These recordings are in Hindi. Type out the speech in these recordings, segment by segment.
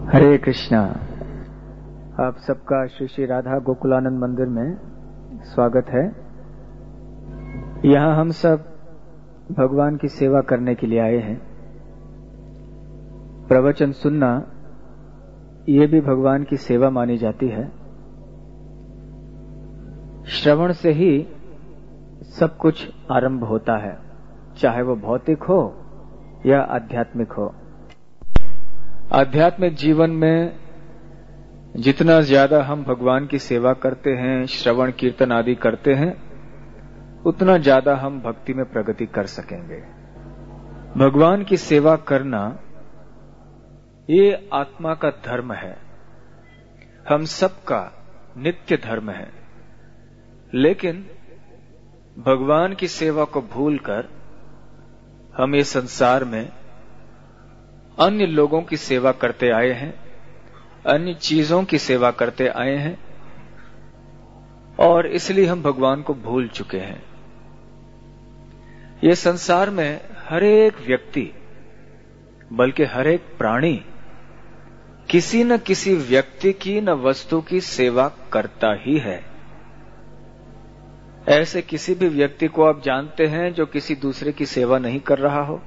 हरे कृष्णा। आप सबका श्री श्री राधा गोकुलानंद मंदिर में स्वागत है। यहाँ हम सब भगवान की सेवा करने के लिए आए हैं। प्रवचन सुनना ये भी भगवान की सेवा मानी जाती है। श्रवण से ही सब कुछ आरंभ होता है, चाहे वो भौतिक हो या आध्यात्मिक हो। आध्यात्मिक जीवन में जितना ज्यादा हम भगवान की सेवा करते हैं, श्रवण कीर्तन आदि करते हैं, उतना ज्यादा हम भक्ति में प्रगति कर सकेंगे। भगवान की सेवा करना ये आत्मा का धर्म है, हम सबका नित्य धर्म है। लेकिन भगवान की सेवा को भूलकर हम ये संसार में अन्य लोगों की सेवा करते आए हैं, अन्य चीजों की सेवा करते आए हैं, और इसलिए हम भगवान को भूल चुके हैं। ये संसार में हर एक व्यक्ति, बल्कि हर एक प्राणी किसी न किसी व्यक्ति की न वस्तु की सेवा करता ही है। ऐसे किसी भी व्यक्ति को आप जानते हैं जो किसी दूसरे की सेवा नहीं कर रहा हो?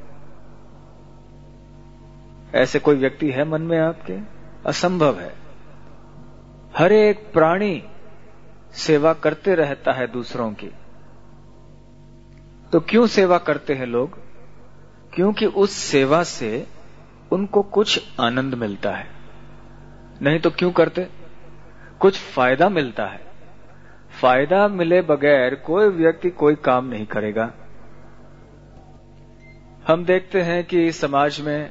ऐसे कोई व्यक्ति है मन में आपके? असंभव है। हर एक प्राणी सेवा करते रहता है दूसरों की। तो क्यों सेवा करते हैं लोग? क्योंकि उस सेवा से उनको कुछ आनंद मिलता है। नहीं तो क्यों करते? कुछ फायदा मिलता है। फायदा मिले बगैर कोई व्यक्ति कोई काम नहीं करेगा। हम देखते हैं कि समाज में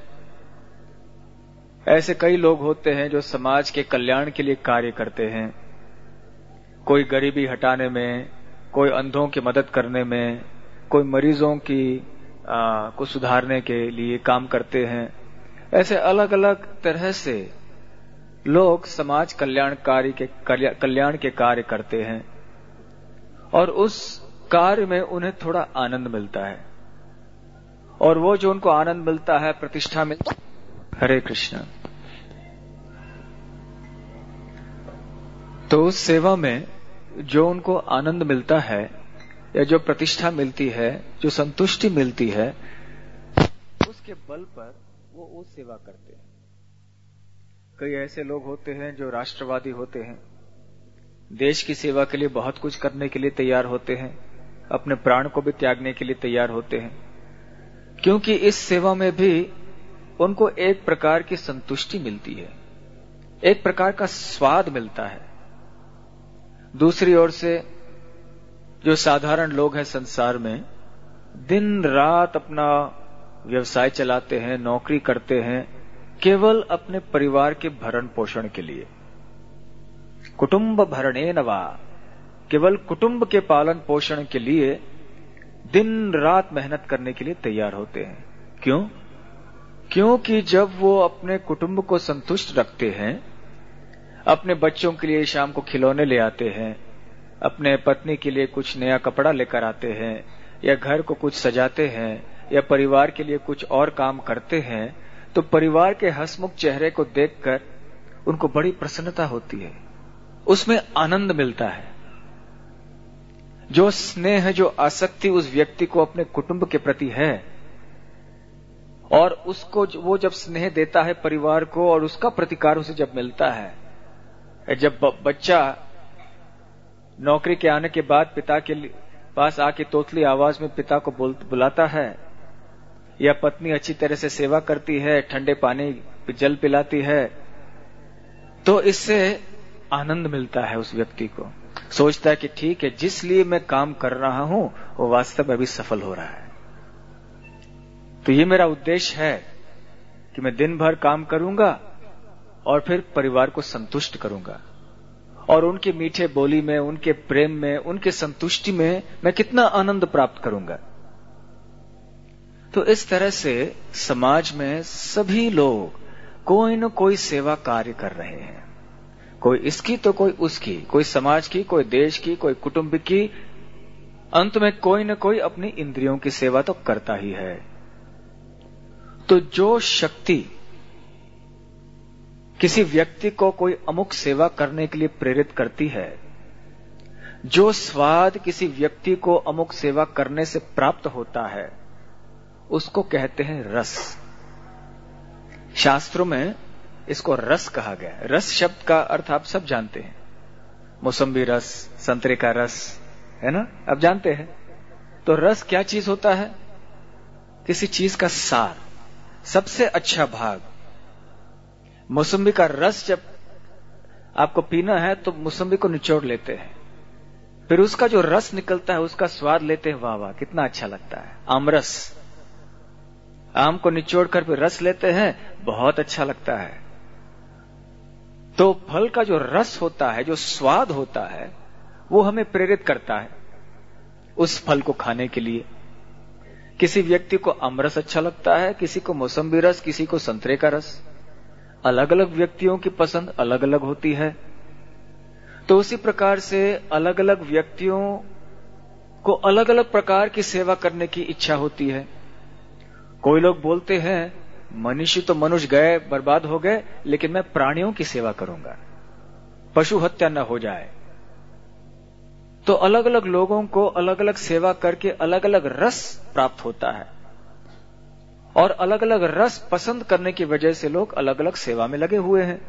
ऐसे कई लोग होते हैं जो समाज के कल्याण के लिए कार्य करते हैं। कोई गरीबी हटाने में, कोई अंधों की मदद करने में, कोई मरीजों को सुधारने के लिए काम करते हैं। ऐसे अलग अलग तरह से लोग समाज कल्याण के कार्य करते हैं, और उस कार्य में उन्हें थोड़ा आनंद मिलता है, और वो जो उनको आनंद मिलता है, प्रतिष्ठा मिलती है। हरे कृष्णा। तो उस सेवा में जो उनको आनंद मिलता है, या जो प्रतिष्ठा मिलती है, जो संतुष्टि मिलती है, उसके बल पर वो सेवा करते हैं। कई ऐसे लोग होते हैं जो राष्ट्रवादी होते हैं, देश की सेवा के लिए बहुत कुछ करने के लिए तैयार होते हैं, अपने प्राण को भी त्यागने के लिए तैयार होते हैं, क्योंकि इस सेवा में भी उनको एक प्रकार की संतुष्टि मिलती है, एक प्रकार का स्वाद मिलता है। दूसरी ओर से जो साधारण लोग हैं संसार में, दिन रात अपना व्यवसाय चलाते हैं, नौकरी करते हैं, केवल अपने परिवार के भरण पोषण के लिए। कुटुंब भरणेन वा, केवल कुटुंब के पालन पोषण के लिए दिन रात मेहनत करने के लिए तैयार होते हैं। क्यों? क्योंकि जब वो अपने कुटुंब को संतुष्ट रखते हैं, अपने बच्चों के लिए शाम को खिलौने ले आते हैं, अपने पत्नी के लिए कुछ नया कपड़ा लेकर आते हैं, या घर को कुछ सजाते हैं, या परिवार के लिए कुछ और काम करते हैं, तो परिवार के हंसमुख चेहरे को देखकर उनको बड़ी प्रसन्नता होती है, उसमें आनंद मिलता है। जो स्नेह, जो आसक्ति उस व्यक्ति को अपने कुटुंब के प्रति है, और उसको वो जब स्नेह देता है परिवार को, और उसका प्रतिकार उसे जब मिलता है, जब बच्चा नौकरी के आने के बाद पिता के पास आके तोतली आवाज में पिता को बुलाता है, या पत्नी अच्छी तरह से सेवा करती है, ठंडे पानी जल पिलाती है, तो इससे आनंद मिलता है उस व्यक्ति को। सोचता है कि ठीक है, जिस लिए मैं काम कर रहा हूं वो वास्तव में अभी सफल हो रहा है। तो ये मेरा उद्देश्य है कि मैं दिन भर काम करूंगा और फिर परिवार को संतुष्ट करूंगा, और उनके मीठे बोली में, उनके प्रेम में, उनके संतुष्टि में मैं कितना आनंद प्राप्त करूंगा। तो इस तरह से समाज में सभी लोग कोई न कोई सेवा कार्य कर रहे हैं, कोई इसकी तो कोई उसकी, कोई समाज की, कोई देश की, कोई कुटुंब की। अंत में कोई न कोई अपनी इंद्रियों की सेवा तो करता ही है। तो जो शक्ति किसी व्यक्ति को कोई अमुक सेवा करने के लिए प्रेरित करती है, जो स्वाद किसी व्यक्ति को अमुक सेवा करने से प्राप्त होता है उसको कहते हैं रस। शास्त्रों में इसको रस कहा गया है। रस शब्द का अर्थ आप सब जानते हैं, मौसम्बी रस, संतरे का रस, है ना, आप जानते हैं। तो रस क्या चीज होता है? किसी चीज का सार, सबसे अच्छा भाग। मौसम्बी का रस जब आपको पीना है तो मौसम्बी को निचोड़ लेते हैं, फिर उसका जो रस निकलता है उसका स्वाद लेते हैं, वाह वाह कितना अच्छा लगता है। आमरस, आम को निचोड़कर फिर रस लेते हैं, बहुत अच्छा लगता है। तो फल का जो रस होता है, जो स्वाद होता है, वो हमें प्रेरित करता है उस फल को खाने के लिए। किसी व्यक्ति को आमरस अच्छा लगता है, किसी को मौसम्बी रस, किसी को संतरे का रस। अलग अलग व्यक्तियों की पसंद अलग अलग होती है। तो उसी प्रकार से अलग अलग व्यक्तियों को अलग अलग प्रकार की सेवा करने की इच्छा होती है। कोई लोग बोलते हैं मनुष्य तो मनुष्य गए, बर्बाद हो गए, लेकिन मैं प्राणियों की सेवा करूंगा, पशु हत्या न हो जाए। तो अलग अलग लोगों को अलग अलग सेवा करके अलग अलग रस प्राप्त होता है, और अलग अलग रस पसंद करने की वजह से लोग अलग अलग सेवा में लगे हुए हैं।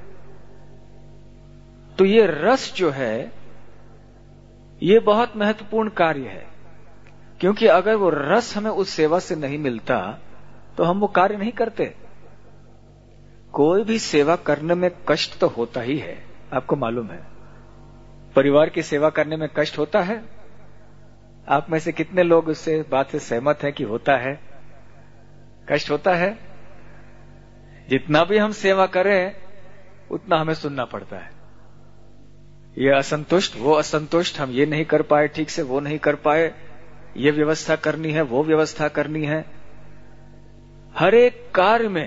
तो ये रस जो है ये बहुत महत्वपूर्ण कार्य है, क्योंकि अगर वो रस हमें उस सेवा से नहीं मिलता तो हम वो कार्य नहीं करते। कोई भी सेवा करने में कष्ट तो होता ही है, आपको मालूम है। परिवार की सेवा करने में कष्ट होता है। आप में से कितने लोग उससे बात से सहमत हैं कि होता है, कष्ट होता है। जितना भी हम सेवा करें उतना हमें सुनना पड़ता है। ये असंतुष्ट, वो असंतुष्ट, हम ये नहीं कर पाए ठीक से, वो नहीं कर पाए, ये व्यवस्था करनी है, वो व्यवस्था करनी है। हर एक कार्य में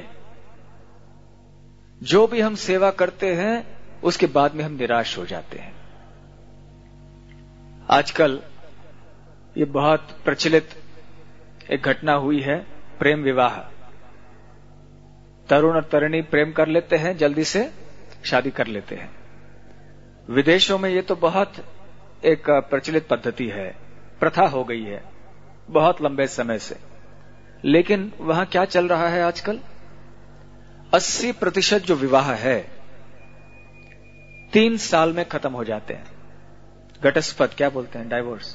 जो भी हम सेवा करते हैं उसके बाद में हम निराश हो जाते हैं। आजकल ये बहुत प्रचलित एक घटना हुई है, प्रेम विवाह। तरुण और तरुणी प्रेम कर लेते हैं, जल्दी से शादी कर लेते हैं। विदेशों में ये तो बहुत एक प्रचलित पद्धति है, प्रथा हो गई है बहुत लंबे समय से। लेकिन वहां क्या चल रहा है आजकल? 80% जो विवाह है 3 साल में खत्म हो जाते हैं। घटस्फट क्या बोलते हैं, डाइवोर्स,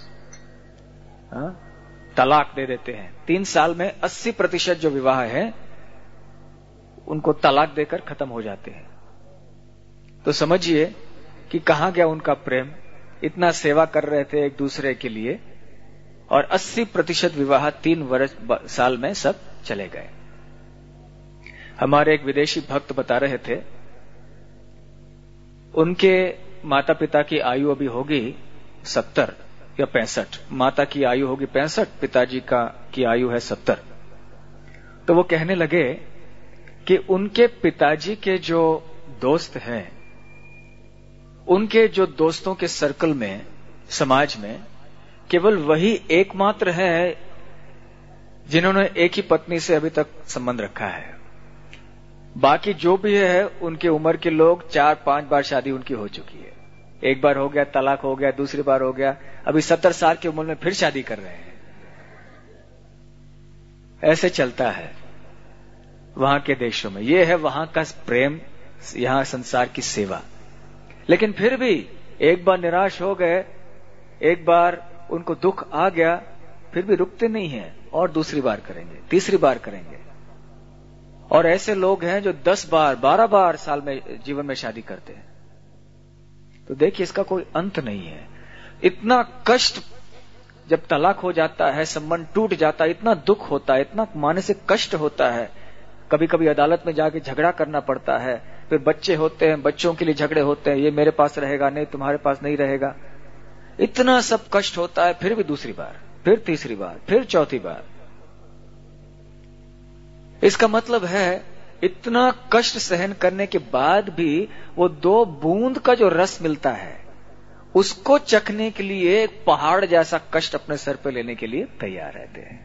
तलाक दे देते हैं। 3 साल में 80% जो विवाह है उनको तलाक देकर खत्म हो जाते हैं। तो समझिए कि कहां गया उनका प्रेम। इतना सेवा कर रहे थे एक दूसरे के लिए, और 80% विवाह 3 साल में सब चले गए। हमारे एक विदेशी भक्त बता रहे थे, उनके माता पिता की आयु अभी होगी 70 या 65। माता की आयु होगी 65, पिताजी की आयु है 70। तो वो कहने लगे कि उनके पिताजी के जो दोस्त हैं, उनके जो दोस्तों के सर्कल में, समाज में, केवल वही एकमात्र है जिन्होंने एक ही पत्नी से अभी तक संबंध रखा है। बाकी जो भी है उनके उम्र के लोग 4-5 बार शादी उनकी हो चुकी है। एक बार हो गया, तलाक हो गया, दूसरी बार हो गया, अभी 70 साल की उम्र में फिर शादी कर रहे हैं। ऐसे चलता है वहां के देशों में। ये है वहां का प्रेम, यहां संसार की सेवा। लेकिन फिर भी एक बार निराश हो गए, एक बार उनको दुख आ गया, फिर भी रुकते नहीं हैं और दूसरी बार करेंगे, तीसरी बार करेंगे। और ऐसे लोग हैं जो 10 बार 12 बार साल में जीवन में शादी करते हैं। तो देखिए इसका कोई अंत नहीं है। इतना कष्ट जब तलाक हो जाता है, संबंध टूट जाता है, इतना दुख होता है, इतना मानसिक कष्ट होता है। कभी कभी अदालत में जाके झगड़ा करना पड़ता है, फिर बच्चे होते हैं, बच्चों के लिए झगड़े होते हैं, ये मेरे पास रहेगा, नहीं तुम्हारे पास नहीं रहेगा। इतना सब कष्ट होता है, फिर भी दूसरी बार, फिर तीसरी बार, फिर चौथी बार। इसका मतलब है इतना कष्ट सहन करने के बाद भी वो 2 बूंद का जो रस मिलता है उसको चखने के लिए एक पहाड़ जैसा कष्ट अपने सर पे लेने के लिए तैयार रहते हैं।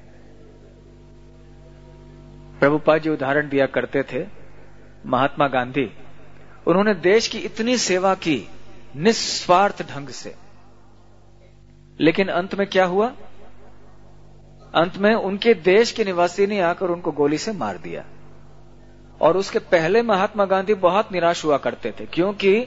प्रभुपाद जी उदाहरण दिया करते थे। महात्मा गांधी उन्होंने देश की इतनी सेवा की निस्वार्थ ढंग से, लेकिन अंत में क्या हुआ? अंत में उनके देश के निवासी ने आकर उनको गोली से मार दिया। और उसके पहले महात्मा गांधी बहुत निराश हुआ करते थे, क्योंकि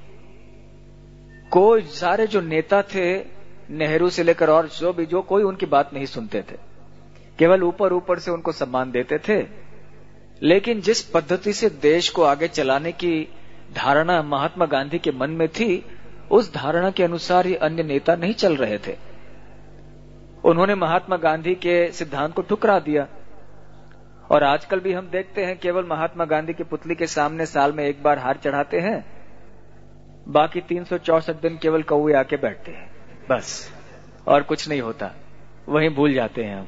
कोई सारे जो नेता थे, नेहरू से लेकर और जो कोई उनकी बात नहीं सुनते थे, केवल ऊपर ऊपर से उनको सम्मान देते थे। लेकिन जिस पद्धति से देश को आगे चलाने की धारणा महात्मा गांधी के मन में थी, उस धारणा के अनुसार ही अन्य नेता नहीं चल रहे थे। उन्होंने महात्मा गांधी के सिद्धांत को ठुकरा दिया। और आजकल भी हम देखते हैं, केवल महात्मा गांधी की पुतली के सामने साल में एक बार हार चढ़ाते हैं, बाकी 364 दिन केवल कौवे आके बैठते हैं, बस, और कुछ नहीं होता, वहीं भूल जाते हैं हम।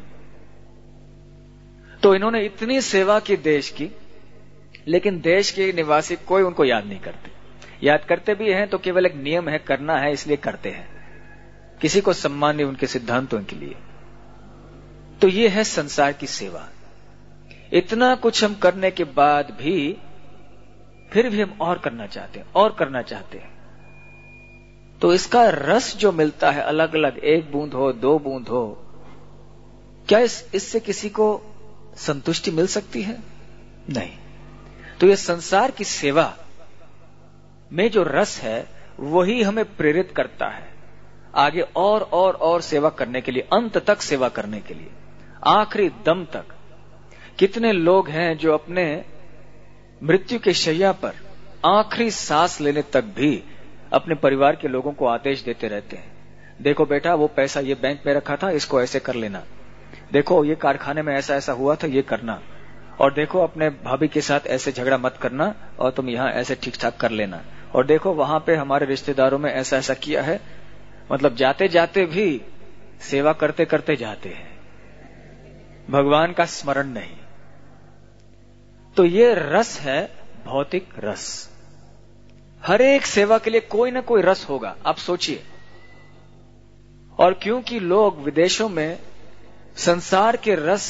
तो इन्होंने इतनी सेवा की देश की, लेकिन देश के निवासी कोई उनको याद नहीं करते। याद करते भी हैं तो केवल एक नियम है, करना है इसलिए करते हैं, किसी को सम्मान नहीं उनके सिद्धांतों के लिए। तो ये है संसार की सेवा। इतना कुछ हम करने के बाद भी फिर भी हम और करना चाहते हैं, और करना चाहते हैं। तो इसका रस जो मिलता है अलग अलग, एक बूंद हो, 2 बूंद हो, क्या इससे किसी को संतुष्टि मिल सकती है? नहीं। तो ये संसार की सेवा में जो रस है वही हमें प्रेरित करता है आगे और सेवा करने के लिए, अंत तक सेवा करने के लिए, आखिरी दम तक। कितने लोग हैं जो अपने मृत्यु के शैया पर आखिरी सांस लेने तक भी अपने परिवार के लोगों को आदेश देते रहते हैं, देखो बेटा वो पैसा ये बैंक में रखा था, इसको ऐसे कर लेना, देखो ये कारखाने में ऐसा ऐसा हुआ था, ये करना, और देखो अपने भाभी के साथ ऐसे झगड़ा मत करना, और तुम यहां ऐसे ठीक ठाक कर लेना, और देखो वहां पे हमारे रिश्तेदारों में ऐसा ऐसा किया है। मतलब जाते जाते भी सेवा करते करते जाते हैं, भगवान का स्मरण नहीं। तो ये रस है भौतिक रस। हर एक सेवा के लिए कोई ना कोई रस होगा, आप सोचिए। और क्योंकि लोग विदेशों में संसार के रस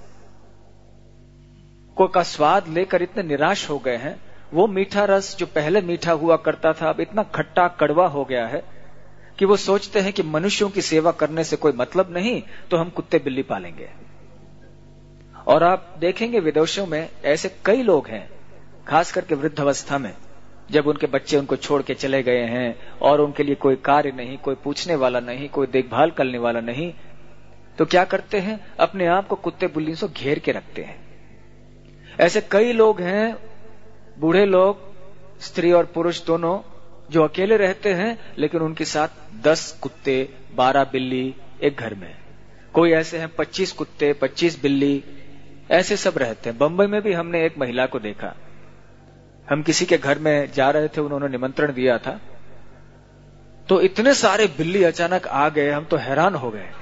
को का स्वाद लेकर इतने निराश हो गए हैं, वो मीठा रस जो पहले मीठा हुआ करता था अब इतना खट्टा कड़वा हो गया है कि वो सोचते हैं कि मनुष्यों की सेवा करने से कोई मतलब नहीं, तो हम कुत्ते बिल्ली पालेंगे। और आप देखेंगे विदेशों में ऐसे कई लोग हैं, खास करके वृद्धावस्था में, जब उनके बच्चे उनको छोड़ के चले गए हैं और उनके लिए कोई कार्य नहीं, कोई पूछने वाला नहीं, कोई देखभाल करने वाला नहीं, तो क्या करते हैं? अपने आप को कुत्ते बिल्लियों से घेर के रखते हैं। ऐसे कई लोग हैं, बूढ़े लोग, स्त्री और पुरुष दोनों, जो अकेले रहते हैं, लेकिन उनके साथ 10 कुत्ते, 12 बिल्ली एक घर में। कोई ऐसे हैं 25 कुत्ते, 25 बिल्ली, ऐसे सब रहते हैं। बंबई में भी हमने एक महिला को देखा, हम किसी के घर में जा रहे थे, उन्होंने निमंत्रण दिया था, तो इतने सारे बिल्ली अचानक आ गए, हम तो हैरान हो गए।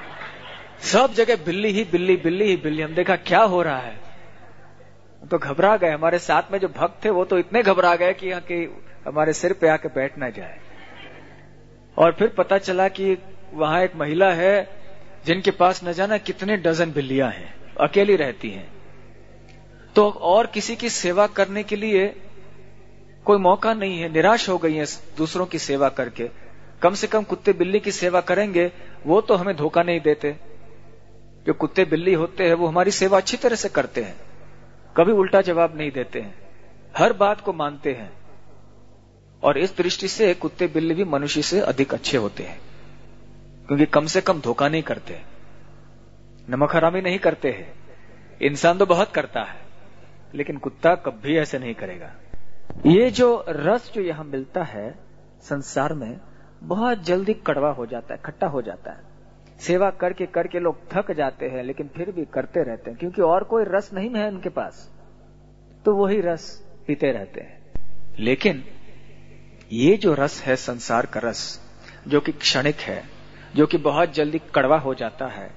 सब जगह बिल्ली ही बिल्ली, बिल्ली ही बिल्ली। हम देखा क्या हो रहा है, तो घबरा गए। हमारे साथ में जो भक्त थे वो तो इतने घबरा गए कि हमारे सिर पे आके बैठ ना जाए। और फिर पता चला कि वहां एक महिला है जिनके पास न जाना कितने डजन बिल्लियां हैं, अकेली रहती हैं। तो और किसी की सेवा करने के लिए कोई मौका नहीं है, निराश हो गई है दूसरों की सेवा करके। कम से कम कुत्ते बिल्ली की सेवा करेंगे, वो तो हमें धोखा नहीं देते। जो कुत्ते बिल्ली होते हैं वो हमारी सेवा अच्छी तरह से करते हैं, कभी उल्टा जवाब नहीं देते हैं, हर बात को मानते हैं। और इस दृष्टि से कुत्ते बिल्ली भी मनुष्य से अधिक अच्छे होते हैं, क्योंकि कम से कम धोखा नहीं करते, नमक हरामी नहीं करते हैं। इंसान तो बहुत करता है, लेकिन कुत्ता कभी ऐसे नहीं करेगा। ये जो रस जो यहां मिलता है संसार में, बहुत जल्दी कड़वा हो जाता है, खट्टा हो जाता है। सेवा करके करके लोग थक जाते हैं, लेकिन फिर भी करते रहते हैं, क्योंकि और कोई रस नहीं है उनके पास, तो वही रस पीते रहते हैं। लेकिन ये जो रस है संसार का रस, जो कि क्षणिक है, जो कि बहुत जल्दी कड़वा हो जाता है,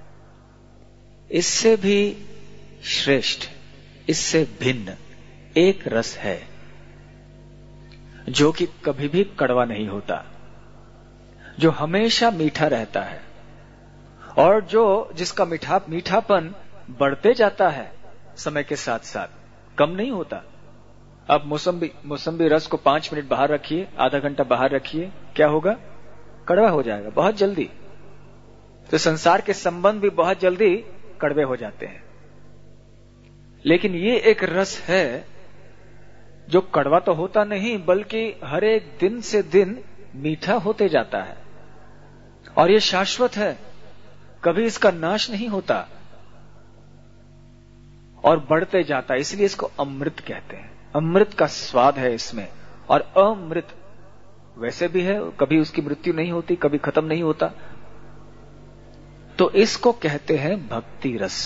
इससे भी श्रेष्ठ, इससे भिन्न एक रस है जो कि कभी भी कड़वा नहीं होता, जो हमेशा मीठा रहता है, और जिसका मीठापन बढ़ते जाता है समय के साथ साथ, कम नहीं होता। अब मौसम्बी रस को 5 मिनट बाहर रखिए, आधा घंटा बाहर रखिए, क्या होगा? कड़वा हो जाएगा बहुत जल्दी। तो संसार के संबंध भी बहुत जल्दी कड़वे हो जाते हैं। लेकिन ये एक रस है जो कड़वा तो होता नहीं, बल्कि हर एक दिन से दिन मीठा होते जाता है, और ये शाश्वत है, कभी इसका नाश नहीं होता और बढ़ते जाता है। इसलिए इसको अमृत कहते हैं। अमृत का स्वाद है इसमें। और अमृत वैसे भी है, कभी उसकी मृत्यु नहीं होती, कभी खत्म नहीं होता। तो इसको कहते हैं भक्ति रस।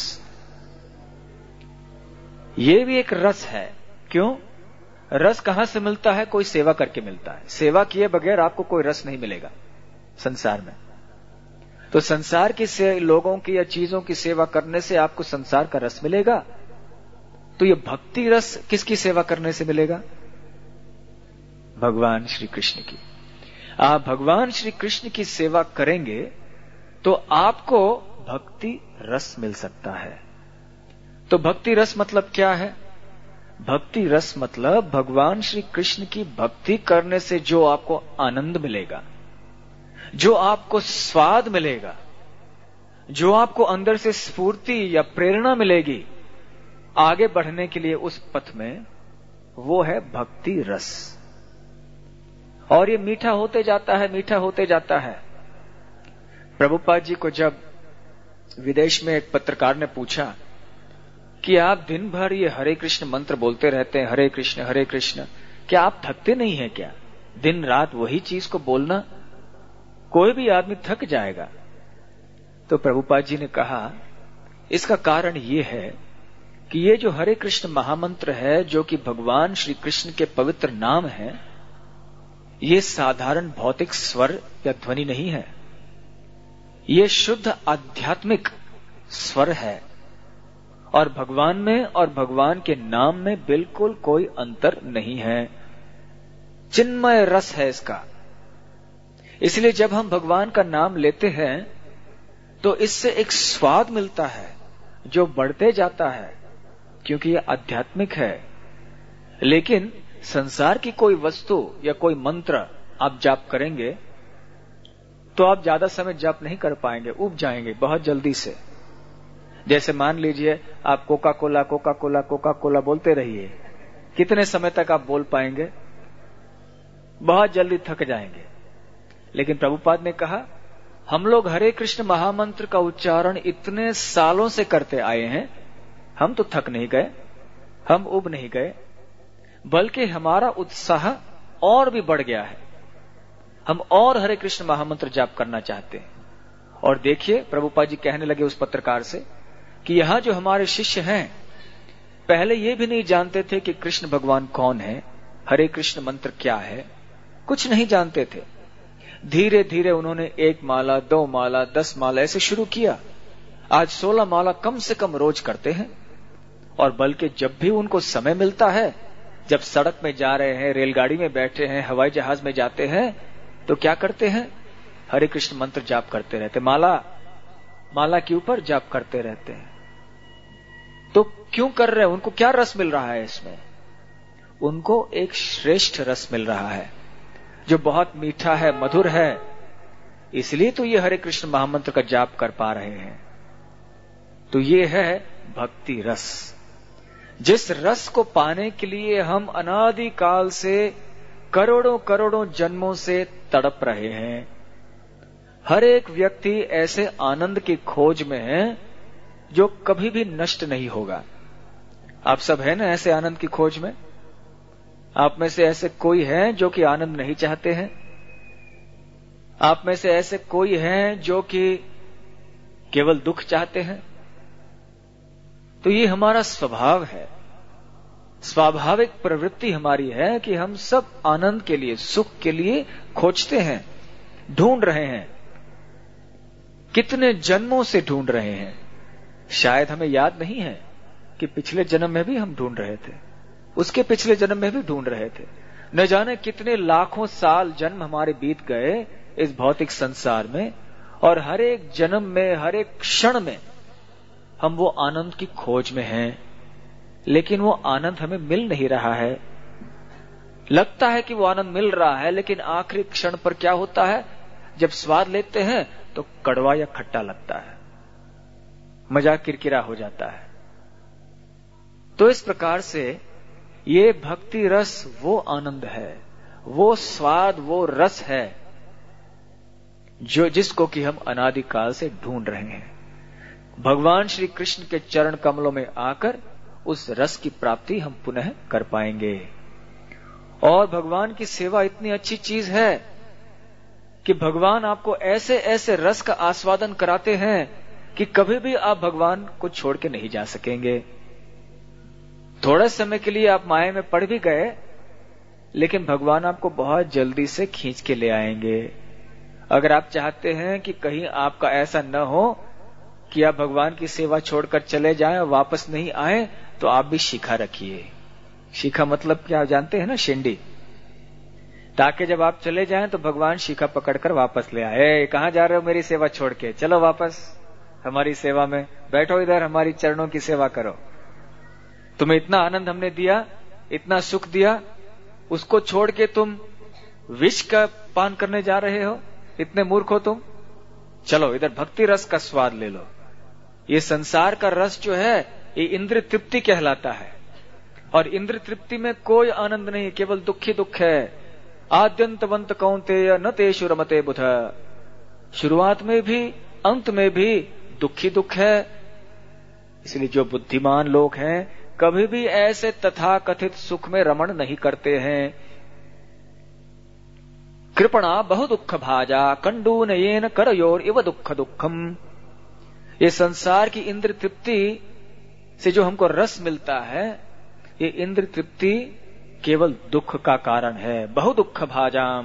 ये भी एक रस है। क्यों? रस कहां से मिलता है? कोई सेवा करके मिलता है। सेवा किए बगैर आपको कोई रस नहीं मिलेगा संसार में। तो संसार की लोगों की या चीजों की सेवा करने से आपको संसार का रस मिलेगा। तो ये भक्ति रस किसकी सेवा करने से मिलेगा? भगवान श्री कृष्ण की। आप भगवान श्री कृष्ण की सेवा करेंगे तो आपको भक्ति रस मिल सकता है। तो भक्ति रस मतलब क्या है? भक्ति रस मतलब भगवान श्री कृष्ण की भक्ति करने से जो आपको आनंद मिलेगा, जो आपको स्वाद मिलेगा, जो आपको अंदर से स्फूर्ति या प्रेरणा मिलेगी आगे बढ़ने के लिए उस पथ में, वो है भक्ति रस। और ये मीठा होते जाता है, मीठा होते जाता है। प्रभुपाद जी को जब विदेश में एक पत्रकार ने पूछा कि आप दिन भर ये हरे कृष्ण मंत्र बोलते रहते हैं, हरे कृष्ण, क्या आप थकते नहीं हैं क्या? दिन रात वही चीज को बोलना, कोई भी आदमी थक जाएगा। तो प्रभुपाद जी ने कहा, इसका कारण ये है कि ये जो हरे कृष्ण महामंत्र है, जो कि भगवान श्री कृष्ण के पवित्र नाम है, ये साधारण भौतिक स्वर या ध्वनि नहीं है। ये शुद्ध आध्यात्मिक स्वर है। और भगवान में और भगवान के नाम में बिल्कुल कोई अंतर नहीं है। चिन्मय रस है इसका। इसलिए जब हम भगवान का नाम लेते हैं तो इससे एक स्वाद मिलता है जो बढ़ते जाता है, क्योंकि यह आध्यात्मिक है। लेकिन संसार की कोई वस्तु या कोई मंत्र आप जाप करेंगे तो आप ज्यादा समय जाप नहीं कर पाएंगे, उब जाएंगे बहुत जल्दी से। जैसे मान लीजिए आप कोका कोला बोलते रहिए, कितने समय तक आप बोल पाएंगे? बहुत जल्दी थक जाएंगे। लेकिन प्रभुपाद ने कहा, हम लोग हरे कृष्ण महामंत्र का उच्चारण इतने सालों से करते आए हैं, हम तो थक नहीं गए, हम उब नहीं गए, बल्कि हमारा उत्साह और भी बढ़ गया है। हम और हरे कृष्ण महामंत्र जाप करना चाहते हैं। और देखिए, प्रभुपाद जी कहने लगे उस पत्रकार से कि यहां जो हमारे शिष्य हैं, पहले ये भी नहीं जानते थे कि कृष्ण भगवान कौन है, हरे कृष्ण मंत्र क्या है, कुछ नहीं जानते थे। धीरे धीरे उन्होंने 1 माला, 2 माला, 10 माला ऐसे शुरू किया। आज 16 माला कम से कम रोज करते हैं। और बल्कि जब भी उनको समय मिलता है, जब सड़क में जा रहे हैं, रेलगाड़ी में बैठे हैं, हवाई जहाज में जाते हैं, तो क्या करते हैं? हरे कृष्ण मंत्र जाप करते रहते, माला के ऊपर जाप करते रहते हैं। तो क्यों कर रहे हैं? उनको क्या रस मिल रहा है इसमें? उनको एक श्रेष्ठ रस मिल रहा है जो बहुत मीठा है, मधुर है। इसलिए तो ये हरे कृष्ण महामंत्र का जाप कर पा रहे हैं। तो ये है भक्ति रस, जिस रस को पाने के लिए हम अनादि काल से करोड़ों करोड़ों जन्मों से तड़प रहे हैं। हर एक व्यक्ति ऐसे आनंद की खोज में है जो कभी भी नष्ट नहीं होगा। आप सब है ना ऐसे आनंद की खोज में? आप में से ऐसे कोई है जो कि आनंद नहीं चाहते हैं? आप में से ऐसे कोई है जो कि केवल दुख चाहते हैं? तो ये हमारा स्वभाव है, स्वाभाविक प्रवृत्ति हमारी है कि हम सब आनंद के लिए, सुख के लिए खोजते हैं, ढूंढ रहे हैं। कितने जन्मों से ढूंढ रहे हैं। शायद हमें याद नहीं है कि पिछले जन्म में भी हम ढूंढ रहे थे, उसके पिछले जन्म में भी ढूंढ रहे थे। न जाने कितने लाखों साल जन्म हमारे बीत गए इस भौतिक संसार में, और हर एक जन्म में, हर एक क्षण में हम वो आनंद की खोज में हैं। लेकिन वो आनंद हमें मिल नहीं रहा है, लगता है कि वो आनंद मिल रहा है, लेकिन आखिरी क्षण पर क्या होता है, जब स्वाद लेते हैं तो कड़वा या खट्टा लगता है, मजाक किरकिरा हो जाता है। तो इस प्रकार से ये भक्ति रस वो आनंद है, वो स्वाद, वो रस है जिसको कि हम अनादिकाल से ढूंढ रहे हैं। भगवान श्री कृष्ण के चरण कमलों में आकर उस रस की प्राप्ति हम पुनः कर पाएंगे। और भगवान की सेवा इतनी अच्छी चीज है कि भगवान आपको ऐसे ऐसे रस का आस्वादन कराते हैं कि कभी भी आप भगवान को छोड़ के नहीं जा सकेंगे। थोड़े समय के लिए आप माया में पड़ भी गए, लेकिन भगवान आपको बहुत जल्दी से खींच के ले आएंगे। अगर आप चाहते हैं कि कहीं आपका ऐसा न हो कि आप भगवान की सेवा छोड़कर चले जाएं और वापस नहीं आए, तो आप भी शिखा रखिए। शिखा मतलब क्या जानते हैं ना, शिंडी, ताकि जब आप चले जाएं तो भगवान शिखा पकड़कर वापस ले आए। कहां जा रहे हो मेरी सेवा छोड़ के, चलो वापस हमारी सेवा में बैठो, इधर हमारी चरणों की सेवा करो। तुम्हें इतना आनंद हमने दिया, इतना सुख दिया, उसको छोड़ के तुम विष का पान करने जा रहे हो, इतने मूर्ख हो तुम। चलो इधर भक्ति रस का स्वाद ले लो। ये संसार का रस जो है ये इंद्र तृप्ति कहलाता है, और इंद्र तृप्ति में कोई आनंद नहीं, केवल दुख ही दुख है। आद्यंतवंत कौन्तेय न तेषु रमते बुध, शुरुआत में भी अंत में भी दुख ही दुख है। इसलिए जो बुद्धिमान लोग हैं कभी भी ऐसे तथाकथित सुख में रमण नहीं करते हैं। कृपणा बहु दुख भाजा कंडूनयेन करयोर इव दुख दुखम। ये संसार की इंद्र तृप्ति से जो हमको रस मिलता है, ये इंद्र तृप्ति केवल दुख का कारण है। बहु दुख भाजाम,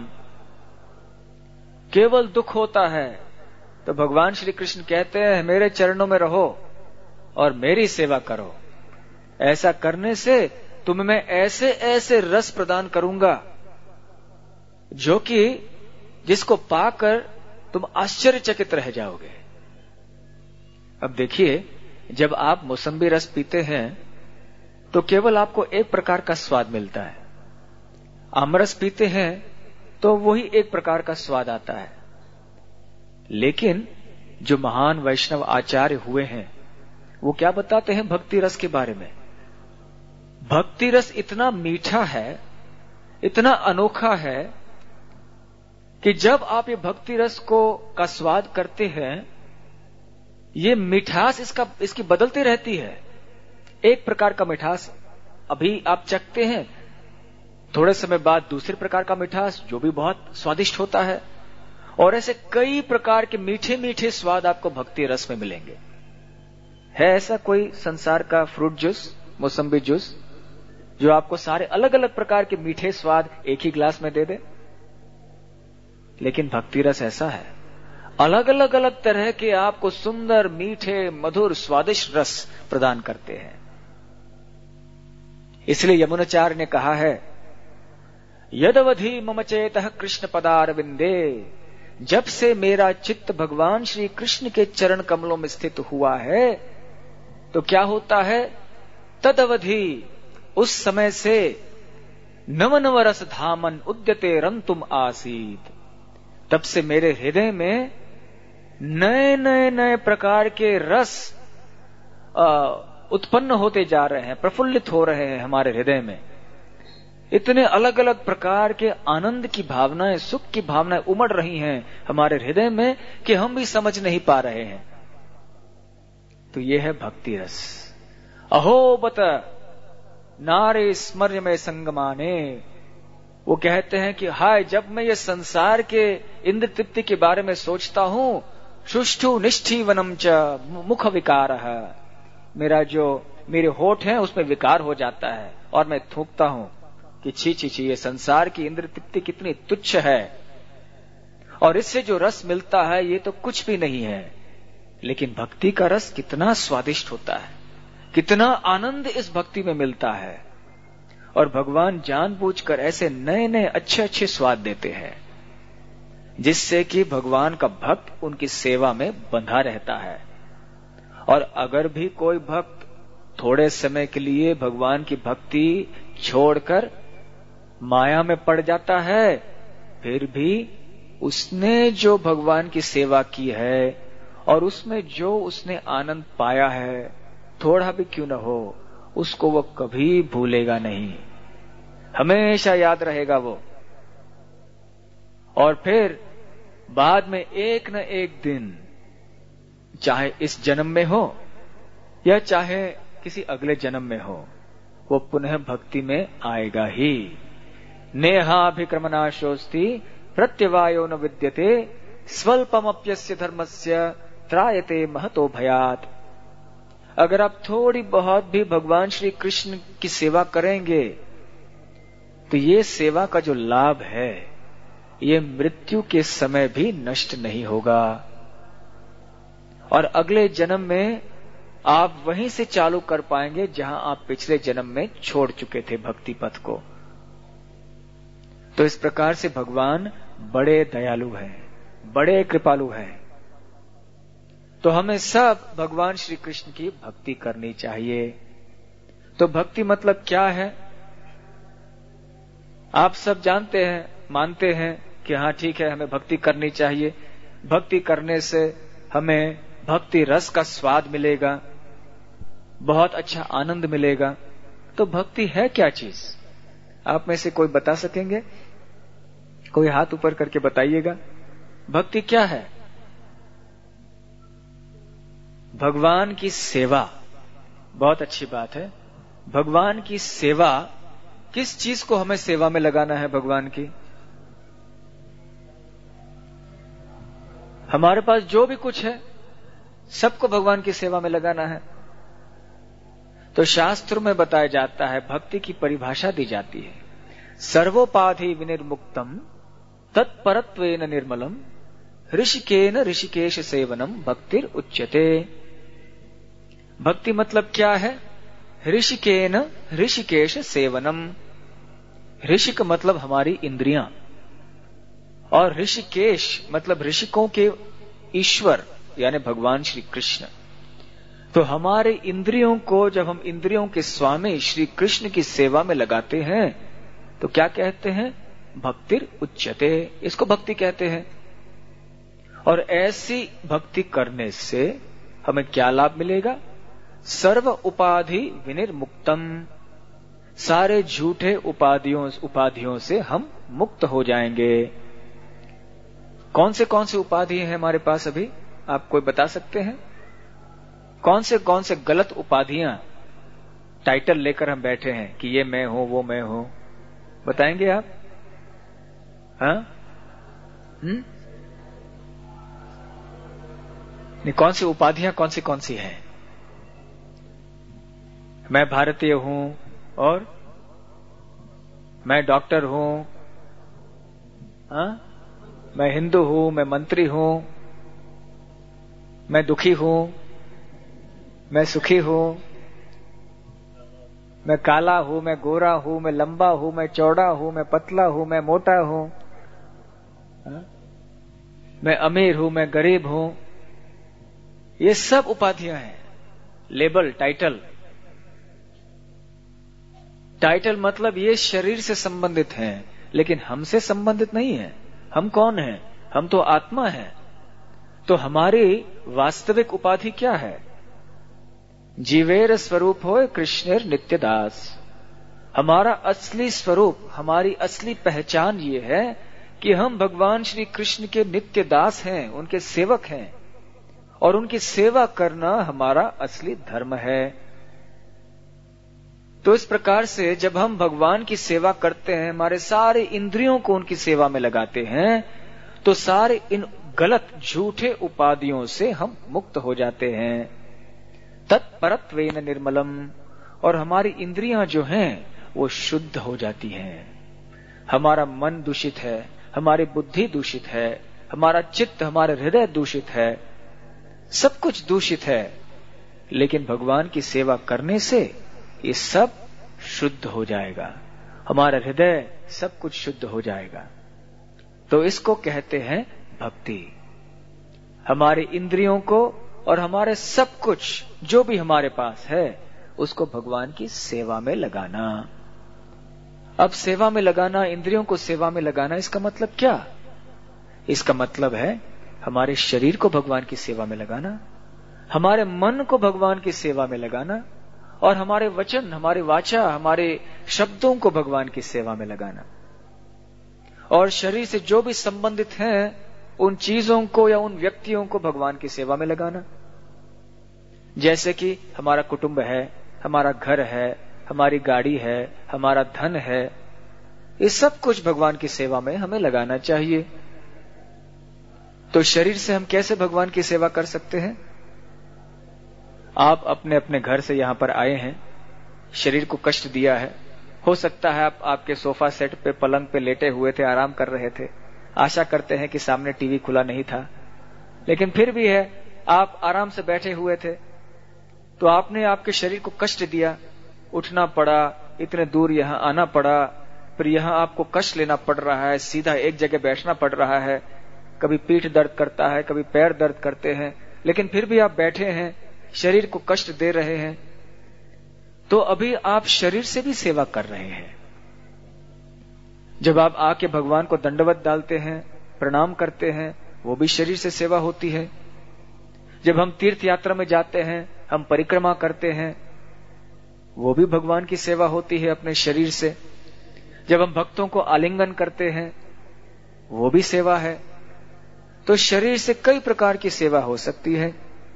केवल दुख होता है। तो भगवान श्री कृष्ण कहते हैं मेरे चरणों में रहो और मेरी सेवा करो। ऐसा करने से तुम्हें मैं ऐसे ऐसे रस प्रदान करूंगा जो कि जिसको पाकर तुम आश्चर्यचकित रह जाओगे। अब देखिए, जब आप मौसम्बी रस पीते हैं तो केवल आपको एक प्रकार का स्वाद मिलता है। आमरस पीते हैं तो वही एक प्रकार का स्वाद आता है। लेकिन जो महान वैष्णव आचार्य हुए हैं वो क्या बताते हैं भक्ति रस के बारे में? भक्ति रस इतना मीठा है, इतना अनोखा है कि जब आप ये भक्ति रस का स्वाद करते हैं, ये मिठास इसकी बदलती रहती है। एक प्रकार का मिठास अभी आप चखते हैं, थोड़े समय बाद दूसरे प्रकार का मिठास जो भी बहुत स्वादिष्ट होता है, और ऐसे कई प्रकार के मीठे मीठे स्वाद आपको भक्ति रस में मिलेंगे। है ऐसा कोई संसार का फ्रूट जूस, मौसम्बी जूस, जो आपको सारे अलग अलग प्रकार के मीठे स्वाद एक ही ग्लास में दे दे? लेकिन भक्ति रस ऐसा है, अलग अलग तरह के आपको सुंदर मीठे मधुर स्वादिष्ट रस प्रदान करते हैं। इसलिए यमुनाचार्य ने कहा है, यदवधि मम चेतः कृष्ण पदारविंदे, जब से मेरा चित्त भगवान श्री कृष्ण के चरण कमलों में स्थित हुआ है तो क्या होता है, तदवधि, उस समय से नव नव रस धामन उद्यते रंतुम आसीत, तब से मेरे हृदय में नए नए नए प्रकार के रस उत्पन्न होते जा रहे हैं, प्रफुल्लित हो रहे हैं हमारे हृदय में। इतने अलग अलग प्रकार के आनंद की भावनाएं, सुख की भावनाएं उमड़ रही हैं हमारे हृदय में कि हम भी समझ नहीं पा रहे हैं। तो यह है भक्ति रस। अहो बत नारे स्मर्य में संगमाने, वो कहते हैं कि हाय, जब मैं ये संसार के इंद्र तृप्ति के बारे में सोचता हूं, शुष्ठु निष्ठी वनम च मुख विकार, मेरे होठ हैं उसमें विकार हो जाता है और मैं थूकता हूं कि छी छी छी, ये संसार की इंद्र तृप्ति कितनी तुच्छ है और इससे जो रस मिलता है ये तो कुछ भी नहीं है। लेकिन भक्ति का रस कितना स्वादिष्ट होता है, कितना आनंद इस भक्ति में मिलता है। और भगवान जानबूझकर ऐसे नए नए अच्छे अच्छे स्वाद देते हैं जिससे कि भगवान का भक्त उनकी सेवा में बंधा रहता है। और अगर भी कोई भक्त थोड़े समय के लिए भगवान की भक्ति छोड़कर माया में पड़ जाता है, फिर भी उसने जो भगवान की सेवा की है और उसमें जो उसने आनंद पाया है, थोड़ा भी क्यों न हो, उसको वो कभी भूलेगा नहीं, हमेशा याद रहेगा वो। और फिर बाद में एक न एक दिन, चाहे इस जन्म में हो या चाहे किसी अगले जन्म में हो, वो पुनः भक्ति में आएगा ही। नेहाभिक्रमनाशोस्ति प्रत्यवायो न विद्यते स्वल्पमप्यस्य धर्मस्य त्रायते महतो भयात्। अगर आप थोड़ी बहुत भी भगवान श्री कृष्ण की सेवा करेंगे तो ये सेवा का जो लाभ है ये मृत्यु के समय भी नष्ट नहीं होगा, और अगले जन्म में आप वहीं से चालू कर पाएंगे जहां आप पिछले जन्म में छोड़ चुके थे भक्ति पथ को। तो इस प्रकार से भगवान बड़े दयालु हैं, बड़े कृपालु हैं। तो हमें सब भगवान श्री कृष्ण की भक्ति करनी चाहिए। तो भक्ति मतलब क्या है? आप सब जानते हैं, मानते हैं कि हाँ ठीक है, हमें भक्ति करनी चाहिए। भक्ति करने से हमें भक्ति रस का स्वाद मिलेगा, बहुत अच्छा आनंद मिलेगा। तो भक्ति है क्या चीज? आप में से कोई बता सकेंगे? कोई हाथ ऊपर करके बताइएगा, भक्ति क्या है? भगवान की सेवा। बहुत अच्छी बात है। भगवान की सेवा, किस चीज को हमें सेवा में लगाना है भगवान की? हमारे पास जो भी कुछ है सबको भगवान की सेवा में लगाना है। तो शास्त्र में बताया जाता है, भक्ति की परिभाषा दी जाती है, सर्वोपाधि विनिर्मुक्तम तत्परत्वेन निर्मलम ऋषिकेन ऋषिकेश सेवनम भक्तिर उच्यते। भक्ति मतलब क्या है? ऋषिकेन ऋषिकेश सेवनम। ऋषिक मतलब हमारी इंद्रियां, और ऋषिकेश मतलब ऋषिकों के ईश्वर यानी भगवान श्री कृष्ण। तो हमारे इंद्रियों को जब हम इंद्रियों के स्वामी श्री कृष्ण की सेवा में लगाते हैं तो क्या कहते हैं? भक्तिर उच्यते। इसको भक्ति कहते हैं। और ऐसी भक्ति करने से हमें क्या लाभ मिलेगा? सर्व उपाधि विनिर्मुक्तम। सारे झूठे उपाधियों से हम मुक्त हो जाएंगे। कौन से उपाधि हैं हमारे पास अभी? आप कोई बता सकते हैं? कौन से गलत उपाधियां, टाइटल लेकर हम बैठे हैं कि ये मैं हूं, वो मैं हूं? बताएंगे आप? हाँ? नहीं, कौन सी उपाधियां कौन सी हैं? मैं भारतीय हूं, और मैं डॉक्टर हूं, हाँ? मैं हिंदू हूं, मैं मंत्री हूं, मैं दुखी हूं, मैं सुखी हूं, मैं काला हूं, मैं गोरा हूं, मैं लंबा हूं, मैं चौड़ा हूं, मैं पतला हूं, मैं मोटा हूं, मैं अमीर हूं, मैं गरीब हूं। ये सब उपाधियां हैं, लेबल, टाइटल मतलब ये शरीर से संबंधित हैं, लेकिन हमसे संबंधित नहीं है। हम कौन हैं? हम तो आत्मा हैं। तो हमारी वास्तविक उपाधि क्या है? जीवेर स्वरूप होए कृष्णेर नित्य दास। हमारा असली स्वरूप, हमारी असली पहचान ये है कि हम भगवान श्री कृष्ण के नित्य दास हैं, उनके सेवक हैं, और उनकी सेवा करना हमारा असली धर्म है। तो इस प्रकार से जब हम भगवान की सेवा करते हैं, हमारे सारे इंद्रियों को उनकी सेवा में लगाते हैं, तो सारे इन गलत झूठे उपाधियों से हम मुक्त हो जाते हैं। तत्परत्वेन निर्मलम। और हमारी इंद्रियां जो हैं वो शुद्ध हो जाती हैं। हमारा मन दूषित है, हमारी बुद्धि दूषित है, हमारा चित्त, हमारा हृदय दूषित है, सब कुछ दूषित है। लेकिन भगवान की सेवा करने से ये सब शुद्ध हो जाएगा, हमारा हृदय सब कुछ शुद्ध हो जाएगा। तो इसको कहते हैं भक्ति। हमारे इंद्रियों को और हमारे सब कुछ जो भी हमारे पास है उसको भगवान की सेवा में लगाना। अब सेवा में लगाना, इंद्रियों को सेवा में लगाना, इसका मतलब क्या? इसका मतलब है हमारे शरीर को भगवान की सेवा में लगाना, हमारे मन को भगवान की सेवा में लगाना, और हमारे वचन, हमारे वाचा, हमारे शब्दों को भगवान की सेवा में लगाना, और शरीर से जो भी संबंधित हैं उन चीजों को या उन व्यक्तियों को भगवान की सेवा में लगाना। जैसे कि हमारा कुटुंब है, हमारा घर है, हमारी गाड़ी है, हमारा धन है, ये सब कुछ भगवान की सेवा में हमें लगाना चाहिए। तो शरीर से हम कैसे भगवान की सेवा कर सकते हैं? आप अपने अपने घर से यहां पर आए हैं, शरीर को कष्ट दिया है, हो सकता है आप आपके सोफा सेट पे, पलंग पे लेटे हुए थे, आराम कर रहे थे, आशा करते हैं कि सामने टीवी खुला नहीं था, लेकिन फिर भी है आप आराम से बैठे हुए थे, तो आपने आपके शरीर को कष्ट दिया, उठना पड़ा, इतने दूर यहां आना पड़ा, फिर यहां आपको कष्ट लेना पड़ रहा है, सीधा एक जगह बैठना पड़ रहा है, कभी पीठ दर्द करता है, कभी पैर दर्द करते हैं, लेकिन फिर भी आप बैठे हैं, शरीर को कष्ट दे रहे हैं, तो अभी आप शरीर से भी सेवा कर रहे हैं। जब आप आके भगवान को दंडवत डालते हैं, प्रणाम करते हैं, वो भी शरीर से सेवा होती है। जब हम तीर्थ यात्रा में जाते हैं, हम परिक्रमा करते हैं, वो भी भगवान की सेवा होती है अपने शरीर से। जब हम भक्तों को आलिंगन करते हैं, वो भी सेवा है। तो शरीर से कई प्रकार की सेवा हो सकती है।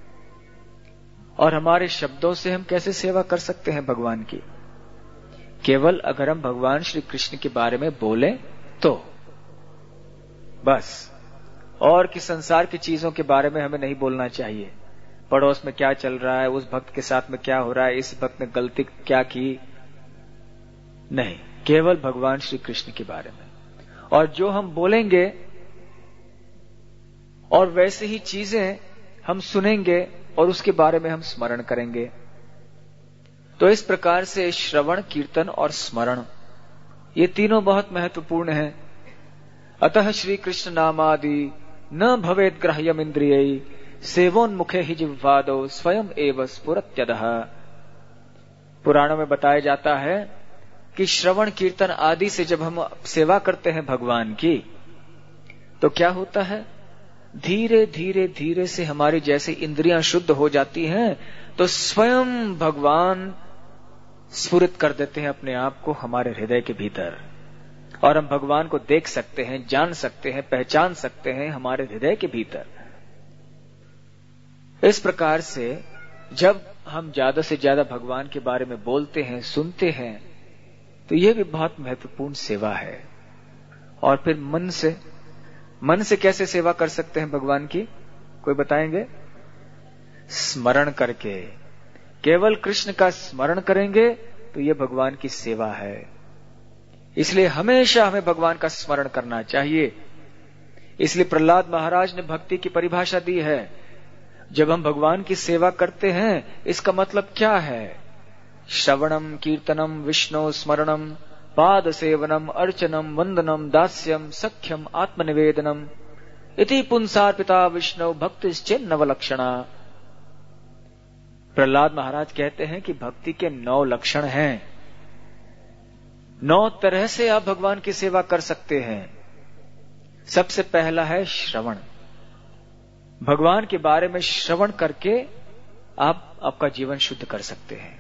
और हमारे शब्दों से हम कैसे सेवा कर सकते हैं भगवान की? केवल अगर हम भगवान श्री कृष्ण के बारे में बोलें तो बस, और कि संसार की चीजों के बारे में हमें नहीं बोलना चाहिए। पड़ोस में क्या चल रहा है, उस भक्त के साथ में क्या हो रहा है, इस भक्त ने गलती क्या की, नहीं, केवल भगवान श्री कृष्ण के बारे में। और जो हम बोलेंगे और वैसे ही चीजें हम सुनेंगे और उसके बारे में हम स्मरण करेंगे। तो इस प्रकार से श्रवण, कीर्तन और स्मरण, ये तीनों बहुत महत्वपूर्ण हैं। अतः श्री कृष्ण नामादि न भवेद ग्राह्यम इंद्रियै सेवोन्मुखे ही जिह्वादो स्वयं एव स्फुरत्यदः। पुराणों में बताया जाता है कि श्रवण, कीर्तन आदि से जब हम सेवा करते हैं भगवान की, तो क्या होता है? धीरे धीरे धीरे से हमारी जैसे इंद्रियां शुद्ध हो जाती हैं, तो स्वयं भगवान स्फुरित कर देते हैं अपने आप को हमारे हृदय के भीतर, और हम भगवान को देख सकते हैं, जान सकते हैं, पहचान सकते हैं हमारे हृदय के भीतर। इस प्रकार से जब हम ज्यादा से ज्यादा भगवान के बारे में बोलते हैं, सुनते हैं, तो यह भी बहुत महत्वपूर्ण सेवा है। और फिर मन से कैसे सेवा कर सकते हैं भगवान की? कोई बताएंगे? स्मरण करके, केवल कृष्ण का स्मरण करेंगे तो यह भगवान की सेवा है। इसलिए हमेशा हमें भगवान का स्मरण करना चाहिए। इसलिए प्रहलाद महाराज ने भक्ति की परिभाषा दी है। जब हम भगवान की सेवा करते हैं, इसका मतलब क्या है? श्रवणम, कीर्तनम, विष्णु स्मरणम, पाद सेवनम, अर्चनम, वंदनम, दास्यम, सख्यम, आत्मनिवेदनम इति पुंसार्पिता विष्णु भक्तिश्चेन्नवलक्षणा। प्रहलाद महाराज कहते हैं कि भक्ति के 9 लक्षण हैं। 9 तरह से आप भगवान की सेवा कर सकते हैं। सबसे पहला है श्रवण। भगवान के बारे में श्रवण करके आप आपका जीवन शुद्ध कर सकते हैं।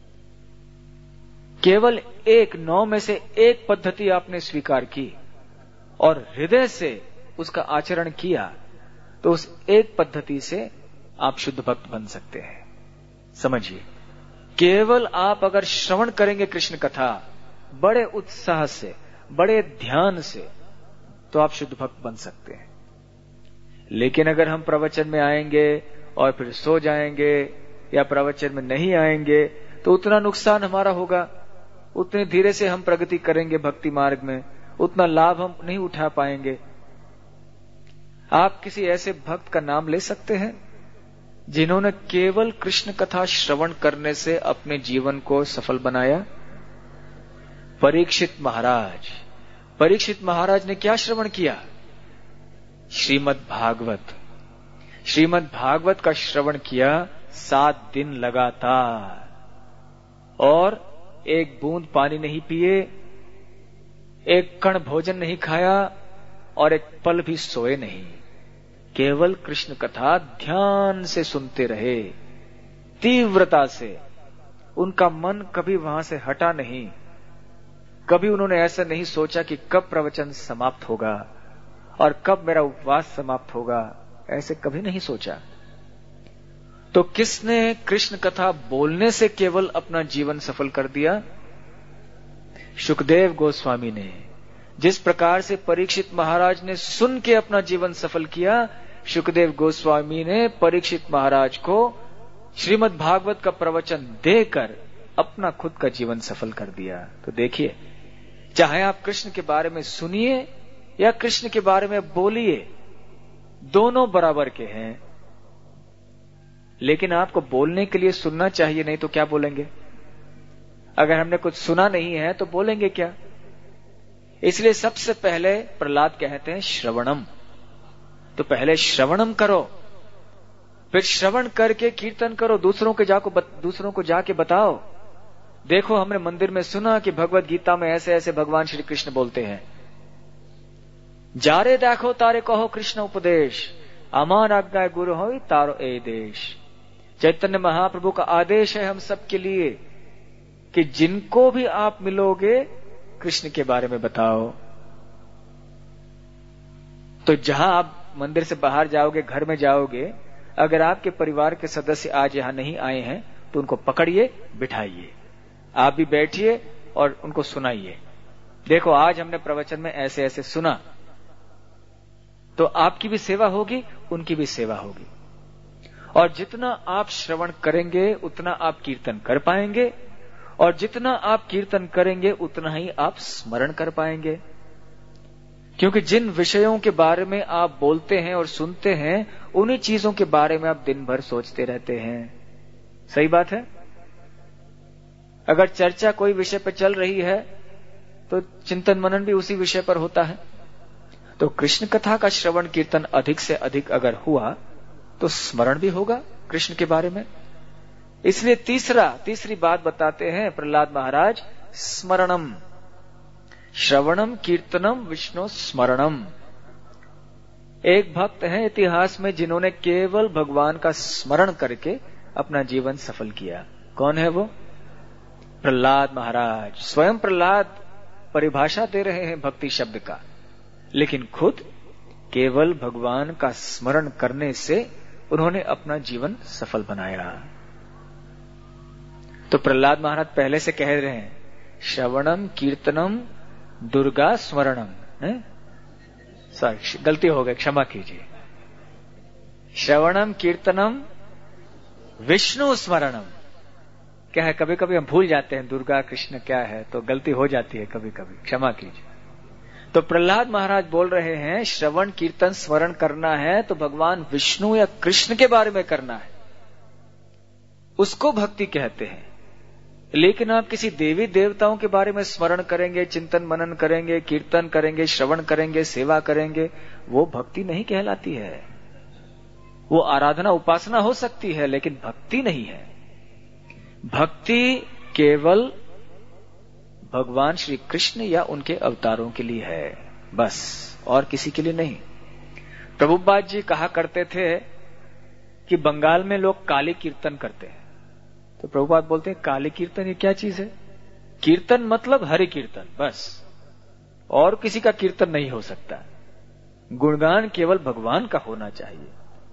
केवल 9 में से एक पद्धति आपने स्वीकार की और हृदय से उसका आचरण किया, तो उस एक पद्धति से आप शुद्ध भक्त बन सकते हैं। समझिए, केवल आप अगर श्रवण करेंगे कृष्ण कथा बड़े उत्साह से, बड़े ध्यान से, तो आप शुद्ध भक्त बन सकते हैं। लेकिन अगर हम प्रवचन में आएंगे और फिर सो जाएंगे या प्रवचन में नहीं आएंगे, तो उतना नुकसान हमारा होगा, उतने धीरे से हम प्रगति करेंगे भक्ति मार्ग में, उतना लाभ हम नहीं उठा पाएंगे। आप किसी ऐसे भक्त का नाम ले सकते हैं जिन्होंने केवल कृष्ण कथा श्रवण करने से अपने जीवन को सफल बनाया? परीक्षित महाराज। परीक्षित महाराज ने क्या श्रवण किया? श्रीमद् भागवत। श्रीमद् भागवत का श्रवण किया 7 दिन लगातार, और एक बूंद पानी नहीं पिए, एक कण भोजन नहीं खाया और एक पल भी सोए नहीं, केवल कृष्ण कथा ध्यान से सुनते रहे, तीव्रता से। उनका मन कभी वहां से हटा नहीं। कभी उन्होंने ऐसा नहीं सोचा कि कब प्रवचन समाप्त होगा और कब मेरा उपवास समाप्त होगा, ऐसे कभी नहीं सोचा। तो किसने कृष्ण कथा बोलने से केवल अपना जीवन सफल कर दिया? शुकदेव गोस्वामी ने। जिस प्रकार से परीक्षित महाराज ने सुन के अपना जीवन सफल किया, शुकदेव गोस्वामी ने परीक्षित महाराज को श्रीमद् भागवत का प्रवचन देकर अपना खुद का जीवन सफल कर दिया। तो देखिए, चाहे आप कृष्ण के बारे में सुनिए या कृष्ण के बारे में बोलिए, दोनों बराबर के हैं। लेकिन आपको बोलने के लिए सुनना चाहिए, नहीं तो क्या बोलेंगे? अगर हमने कुछ सुना नहीं है तो बोलेंगे क्या? इसलिए सबसे पहले प्रहलाद कहते हैं श्रवणम। तो पहले श्रवणम करो, फिर श्रवण करके कीर्तन करो, दूसरों को जाके बताओ। देखो, हमने मंदिर में सुना कि भगवत गीता में ऐसे ऐसे भगवान श्री कृष्ण बोलते हैं। जारे देखो तारे कहो कृष्ण उपदेश, अमान आज्ञा गुरु हो तारो ए देश। चैतन्य महाप्रभु का आदेश है हम सबके लिए कि जिनको भी आप मिलोगे कृष्ण के बारे में बताओ। तो जहां आप मंदिर से बाहर जाओगे, घर में जाओगे, अगर आपके परिवार के सदस्य आज यहां नहीं आए हैं तो उनको पकड़िए, बिठाइए, आप भी बैठिए और उनको सुनाइए। देखो, आज हमने प्रवचन में ऐसे ऐसे सुना, तो आपकी भी सेवा होगी, उनकी भी सेवा होगी। और जितना आप श्रवण करेंगे उतना आप कीर्तन कर पाएंगे, और जितना आप कीर्तन करेंगे उतना ही आप स्मरण कर पाएंगे। क्योंकि जिन विषयों के बारे में आप बोलते हैं और सुनते हैं, उन्हीं चीजों के बारे में आप दिन भर सोचते रहते हैं। सही बात है? अगर चर्चा कोई विषय पर चल रही है तो चिंतन मनन भी उसी विषय पर होता है। तो कृष्ण कथा का श्रवण कीर्तन अधिक से अधिक अगर हुआ तो स्मरण भी होगा कृष्ण के बारे में। इसलिए तीसरी बात बताते हैं प्रहलाद महाराज, स्मरणम। श्रवणम कीर्तनम विष्णु स्मरणम। एक भक्त हैं इतिहास में जिन्होंने केवल भगवान का स्मरण करके अपना जीवन सफल किया। कौन है वो? प्रहलाद महाराज। स्वयं प्रहलाद परिभाषा दे रहे हैं भक्ति शब्द का, लेकिन खुद केवल भगवान का स्मरण करने से उन्होंने अपना जीवन सफल बनाया। तो प्रहलाद महाराज पहले से कह रहे हैं, श्रवणम कीर्तनम दुर्गा स्मरणम। सॉरी, गलती हो गई, क्षमा कीजिए। श्रवणम कीर्तनम विष्णु स्मरणम। क्या है, कभी कभी हम भूल जाते हैं दुर्गा कृष्ण क्या है, तो गलती हो जाती है कभी कभी, क्षमा कीजिए। तो प्रहलाद महाराज बोल रहे हैं, श्रवण कीर्तन स्मरण करना है तो भगवान विष्णु या कृष्ण के बारे में करना है, उसको भक्ति कहते हैं। लेकिन आप किसी देवी देवताओं के बारे में स्मरण करेंगे, चिंतन मनन करेंगे, कीर्तन करेंगे, श्रवण करेंगे, सेवा करेंगे, वो भक्ति नहीं कहलाती है। वो आराधना उपासना हो सकती है, लेकिन भक्ति नहीं है। भक्ति केवल भगवान श्री कृष्ण या उनके अवतारों के लिए है, बस, और किसी के लिए नहीं। प्रभुपाद जी कहा करते थे कि बंगाल में लोग काली कीर्तन करते हैं। तो प्रभुपाद बोलते हैं, काली कीर्तन ये क्या चीज है? कीर्तन मतलब हरि कीर्तन, बस, और किसी का कीर्तन नहीं हो सकता। गुणगान केवल भगवान का होना चाहिए।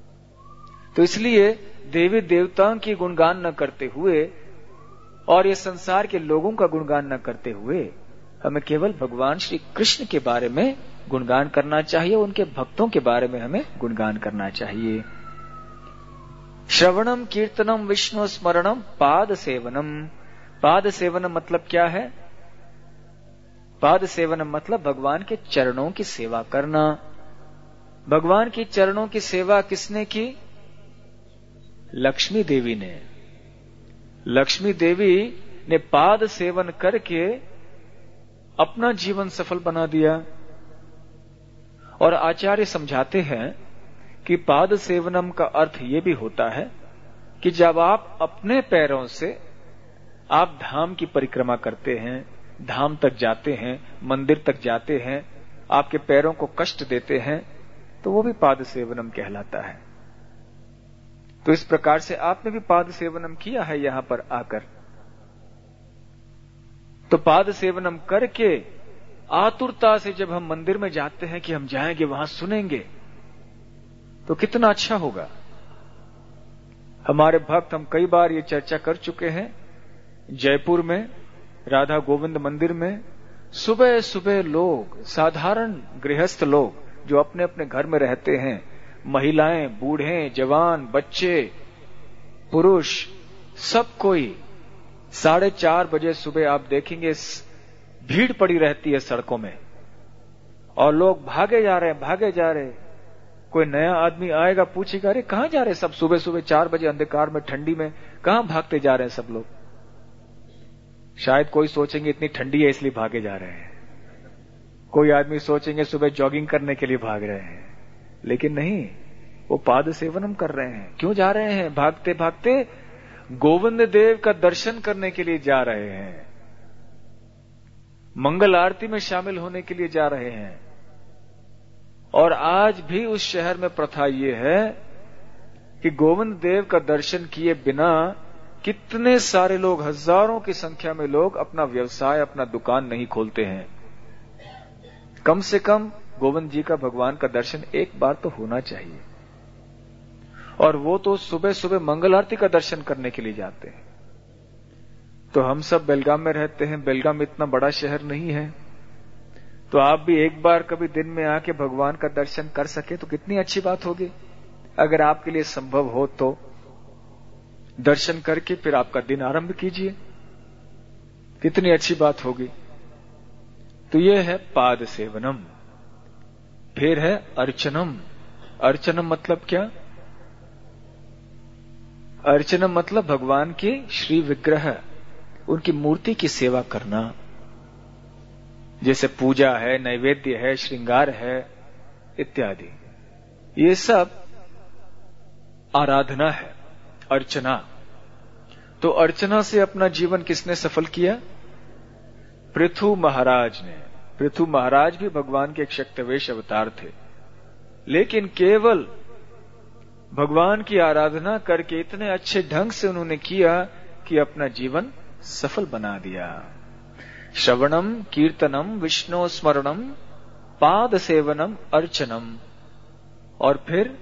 तो इसलिए देवी देवताओं की गुणगान न करते हुए और ये संसार के लोगों का गुणगान न करते हुए हमें केवल भगवान श्री कृष्ण के बारे में गुणगान करना चाहिए, उनके भक्तों के बारे में हमें गुणगान करना चाहिए। श्रवणम कीर्तनम विष्णु स्मरणम पाद सेवनम। पाद सेवनम मतलब क्या है? पाद सेवनम मतलब भगवान के चरणों की सेवा करना। भगवान की चरणों की सेवा किसने की? लक्ष्मी देवी ने। लक्ष्मी देवी ने पाद सेवन करके अपना जीवन सफल बना दिया। और आचार्य समझाते हैं कि पाद सेवनम का अर्थ यह भी होता है कि जब आप अपने पैरों से आप धाम की परिक्रमा करते हैं, धाम तक जाते हैं, मंदिर तक जाते हैं, आपके पैरों को कष्ट देते हैं, तो वो भी पाद सेवनम कहलाता है। तो इस प्रकार से आपने भी पाद सेवनम किया है यहां पर आकर। तो पाद सेवनम करके आतुरता से जब हम मंदिर में जाते हैं कि हम जाएंगे, वहां सुनेंगे, तो कितना अच्छा होगा। हमारे भक्त, हम कई बार ये चर्चा कर चुके हैं, जयपुर में राधा गोविंद मंदिर में सुबह सुबह लोग, साधारण गृहस्थ लोग जो अपने अपने घर में रहते हैं, महिलाएं, बूढ़े, जवान, बच्चे, पुरुष, सब कोई 4:30 बजे सुबह आप देखेंगे भीड़ पड़ी रहती है सड़कों में, और लोग भागे जा रहे हैं, भागे जा रहे हैं। कोई नया आदमी आएगा, पूछेगा, अरे कहां जा रहे हैं सब सुबह सुबह 4 बजे अंधकार में, ठंडी में, कहां भागते जा रहे हैं सब लोग? शायद कोई सोचेंगे इतनी ठंडी है इसलिए भागे जा रहे हैं, कोई आदमी सोचेंगे सुबह जॉगिंग करने के लिए भाग रहे हैं, लेकिन नहीं, वो पाद सेवनम कर रहे हैं। क्यों जा रहे हैं भागते भागते? गोविंद देव का दर्शन करने के लिए जा रहे हैं, मंगल आरती में शामिल होने के लिए जा रहे हैं। और आज भी उस शहर में प्रथा ये है कि गोविंद देव का दर्शन किए बिना कितने सारे लोग, हजारों की संख्या में लोग अपना व्यवसाय, अपना दुकान नहीं खोलते हैं। कम से कम गोविंद जी का, भगवान का दर्शन एक बार तो होना चाहिए। और वो तो सुबह सुबह मंगल आरती का दर्शन करने के लिए जाते हैं। तो हम सब बेलगाम में रहते हैं, बेलगाम इतना बड़ा शहर नहीं है, तो आप भी एक बार कभी दिन में आके भगवान का दर्शन कर सके तो कितनी अच्छी बात होगी। अगर आपके लिए संभव हो तो दर्शन करके फिर आपका दिन आरंभ कीजिए, कितनी अच्छी बात होगी। तो यह है पाद सेवनम। फिर है अर्चनम। अर्चनम मतलब क्या? अर्चनम मतलब भगवान की श्री विग्रह, उनकी मूर्ति की सेवा करना। जैसे पूजा है, नैवेद्य है, श्रृंगार है इत्यादि, ये सब आराधना है, अर्चना। तो अर्चना से अपना जीवन किसने सफल किया? पृथु महाराज ने। पृथु महाराज भी भगवान के एक शक्तिवेश अवतार थे, लेकिन केवल भगवान की आराधना करके इतने अच्छे ढंग से उन्होंने किया कि अपना जीवन सफल बना दिया। श्रवणम कीर्तनम विष्णु स्मरणम पाद सेवनम अर्चनम, और फिर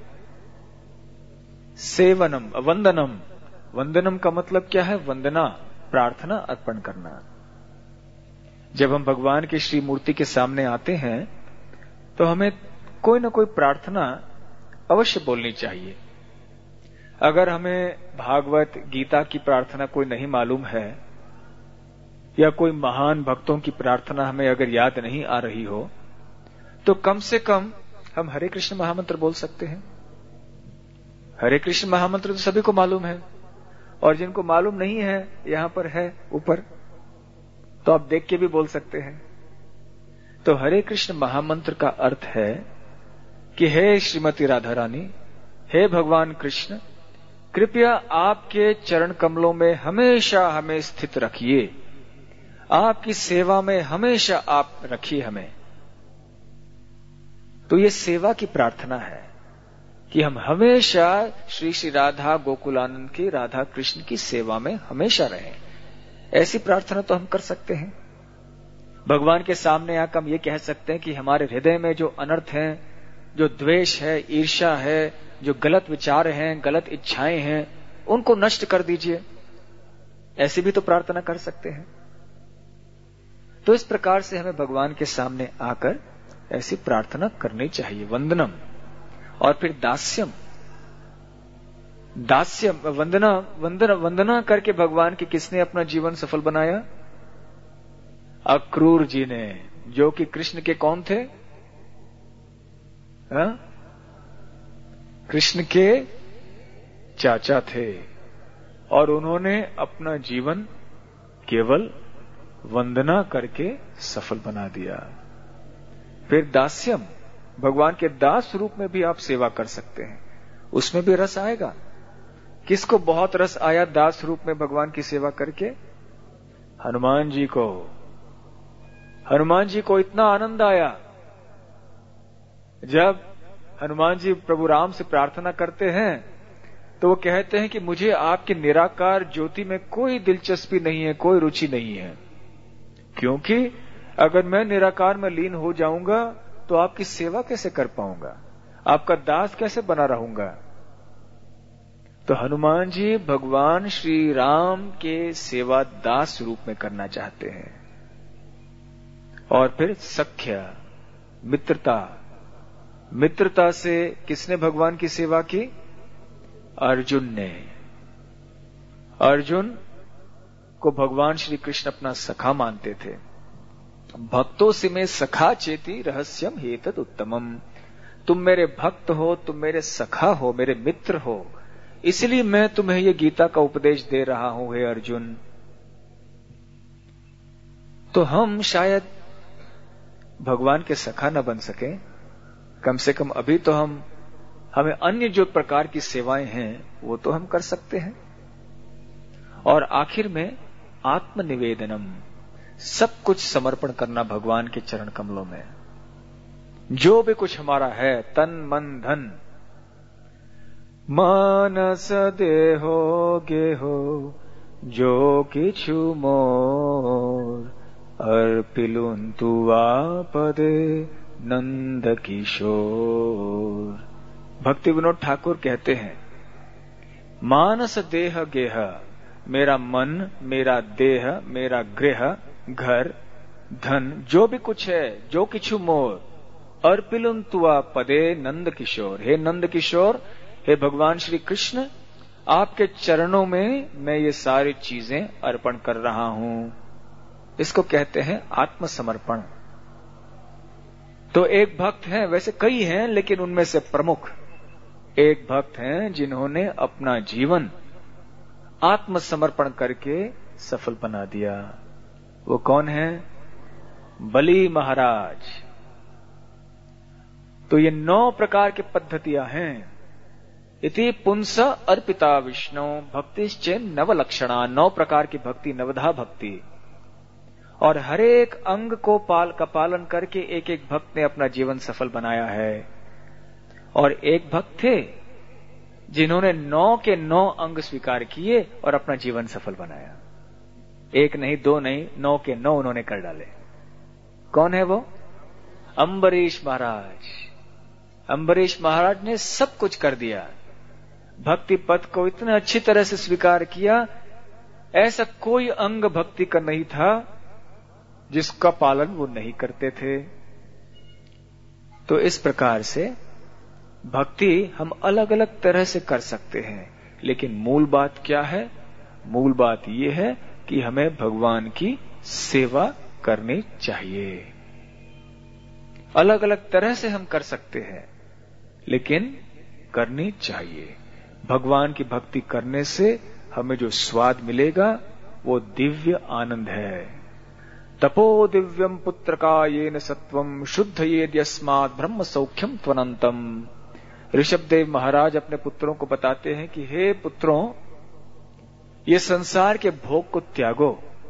सेवनम वंदनम। वंदनम का मतलब क्या है? वंदना, प्रार्थना अर्पण करना। जब हम भगवान की श्री मूर्ति के सामने आते हैं तो हमें कोई ना कोई प्रार्थना अवश्य बोलनी चाहिए। अगर हमें भागवत गीता की प्रार्थना कोई नहीं मालूम है, या कोई महान भक्तों की प्रार्थना हमें अगर याद नहीं आ रही हो, तो कम से कम हम हरे कृष्ण महामंत्र बोल सकते हैं। हरे कृष्ण महामंत्र तो सभी को मालूम है, और जिनको मालूम नहीं है यहां पर है ऊपर, तो आप देख के भी बोल सकते हैं। तो हरे कृष्ण महामंत्र का अर्थ है कि हे श्रीमती राधा रानी, हे भगवान कृष्ण, कृपया आपके चरण कमलों में हमेशा हमें स्थित रखिए, आपकी सेवा में हमेशा आप रखिए हमें। तो ये सेवा की प्रार्थना है कि हम हमेशा श्री श्री राधा गोकुलानंद की, राधा कृष्ण की सेवा में हमेशा रहें। ऐसी प्रार्थना तो हम कर सकते हैं। भगवान के सामने आकर हम ये कह सकते हैं कि हमारे हृदय में जो अनर्थ हैं, जो द्वेष है, ईर्ष्या है, जो गलत विचार हैं, गलत इच्छाएं हैं, उनको नष्ट कर दीजिए। ऐसी भी तो प्रार्थना कर सकते हैं। तो इस प्रकार से हमें भगवान के सामने आकर ऐसी प्रार्थना करनी चाहिए। वंदनम, और फिर दास्यम। दास्यम वंदना करके भगवान की किसने अपना जीवन सफल बनाया? अक्रूर जी ने, जो कि कृष्ण के कौन थे? कृष्ण के चाचा थे, और उन्होंने अपना जीवन केवल वंदना करके सफल बना दिया। फिर दास्यम, भगवान के दास रूप में भी आप सेवा कर सकते हैं, उसमें भी रस आएगा। किसको बहुत रस आया दास रूप में भगवान की सेवा करके? हनुमान जी को। हनुमान जी को इतना आनंद आया जब हनुमान जी प्रभु राम से प्रार्थना करते हैं तो वो कहते हैं कि मुझे आपके निराकार ज्योति में कोई दिलचस्पी नहीं है, कोई रुचि नहीं है, क्योंकि अगर मैं निराकार में लीन हो जाऊंगा तो आपकी सेवा कैसे कर पाऊंगा, आपका दास कैसे बना रहूंगा। तो हनुमान जी भगवान श्री राम के सेवा दास रूप में करना चाहते हैं। और फिर सख्य, मित्रता से किसने भगवान की सेवा की? अर्जुन ने। अर्जुन को भगवान श्री कृष्ण अपना सखा मानते थे। भक्तों से में सखा चेती रहस्यम हेतद उत्तमम। तुम मेरे भक्त हो, तुम मेरे सखा हो, मेरे मित्र हो, इसलिए मैं तुम्हें ये गीता का उपदेश दे रहा हूं हे अर्जुन। तो हम शायद भगवान के सखा न बन सके, कम से कम अभी तो हमें अन्य जो प्रकार की सेवाएं हैं वो तो हम कर सकते हैं। और आखिर में आत्मनिवेदनम, सब कुछ समर्पण करना भगवान के चरण कमलों में। जो भी कुछ हमारा है, तन मन धन, मानस देहो गेहो जो किछु मोर, अर्पिलुंतु आपदे नंद किशोर। भक्ति विनोद ठाकुर कहते हैं, मानस देह गेह, मेरा मन, मेरा देह, मेरा गृह, घर, धन, जो भी कुछ है, जो किछु मोर, अर्पिलुंतु आपदे नंद किशोर। हे नंद किशोर, हे भगवान श्री कृष्ण, आपके चरणों में मैं ये सारी चीजें अर्पण कर रहा हूं। इसको कहते हैं आत्मसमर्पण। तो एक भक्त हैं, वैसे कई हैं, लेकिन उनमें से प्रमुख एक भक्त हैं जिन्होंने अपना जीवन आत्मसमर्पण करके सफल बना दिया। वो कौन है? बलि महाराज। तो ये 9 प्रकार की पद्धतियां हैं। इति पुंस अर्पिता विष्णु भक्तिश्चेन नवलक्षणा। 9 प्रकार की भक्ति, नवधा भक्ति। और हर एक अंग को का पालन करके एक एक भक्त ने अपना जीवन सफल बनाया है। और एक भक्त थे जिन्होंने 9 के 9 अंग स्वीकार किए और अपना जीवन सफल बनाया। 1 नहीं, 2 नहीं, 9 के 9 उन्होंने कर डाले। कौन है वो? अम्बरीश महाराज। अम्बरीश महाराज ने सब कुछ कर दिया, भक्ति पथ को इतने अच्छी तरह से स्वीकार किया, ऐसा कोई अंग भक्ति का नहीं था जिसका पालन वो नहीं करते थे। तो इस प्रकार से भक्ति हम अलग अलग तरह से कर सकते हैं, लेकिन मूल बात क्या है? मूल बात यह है कि हमें भगवान की सेवा करनी चाहिए। अलग अलग तरह से हम कर सकते हैं, लेकिन करनी चाहिए। भगवान की भक्ति करने से हमें जो स्वाद मिलेगा वो दिव्य आनंद है। तपो दिव्यम पुत्र का येन सत्वम शुद्ध येद्यस्मात् ब्रह्म सौख्यम त्वनंतम। ऋषभदेव महाराज अपने पुत्रों को बताते हैं कि हे पुत्रों, ये संसार के भोग को त्यागो,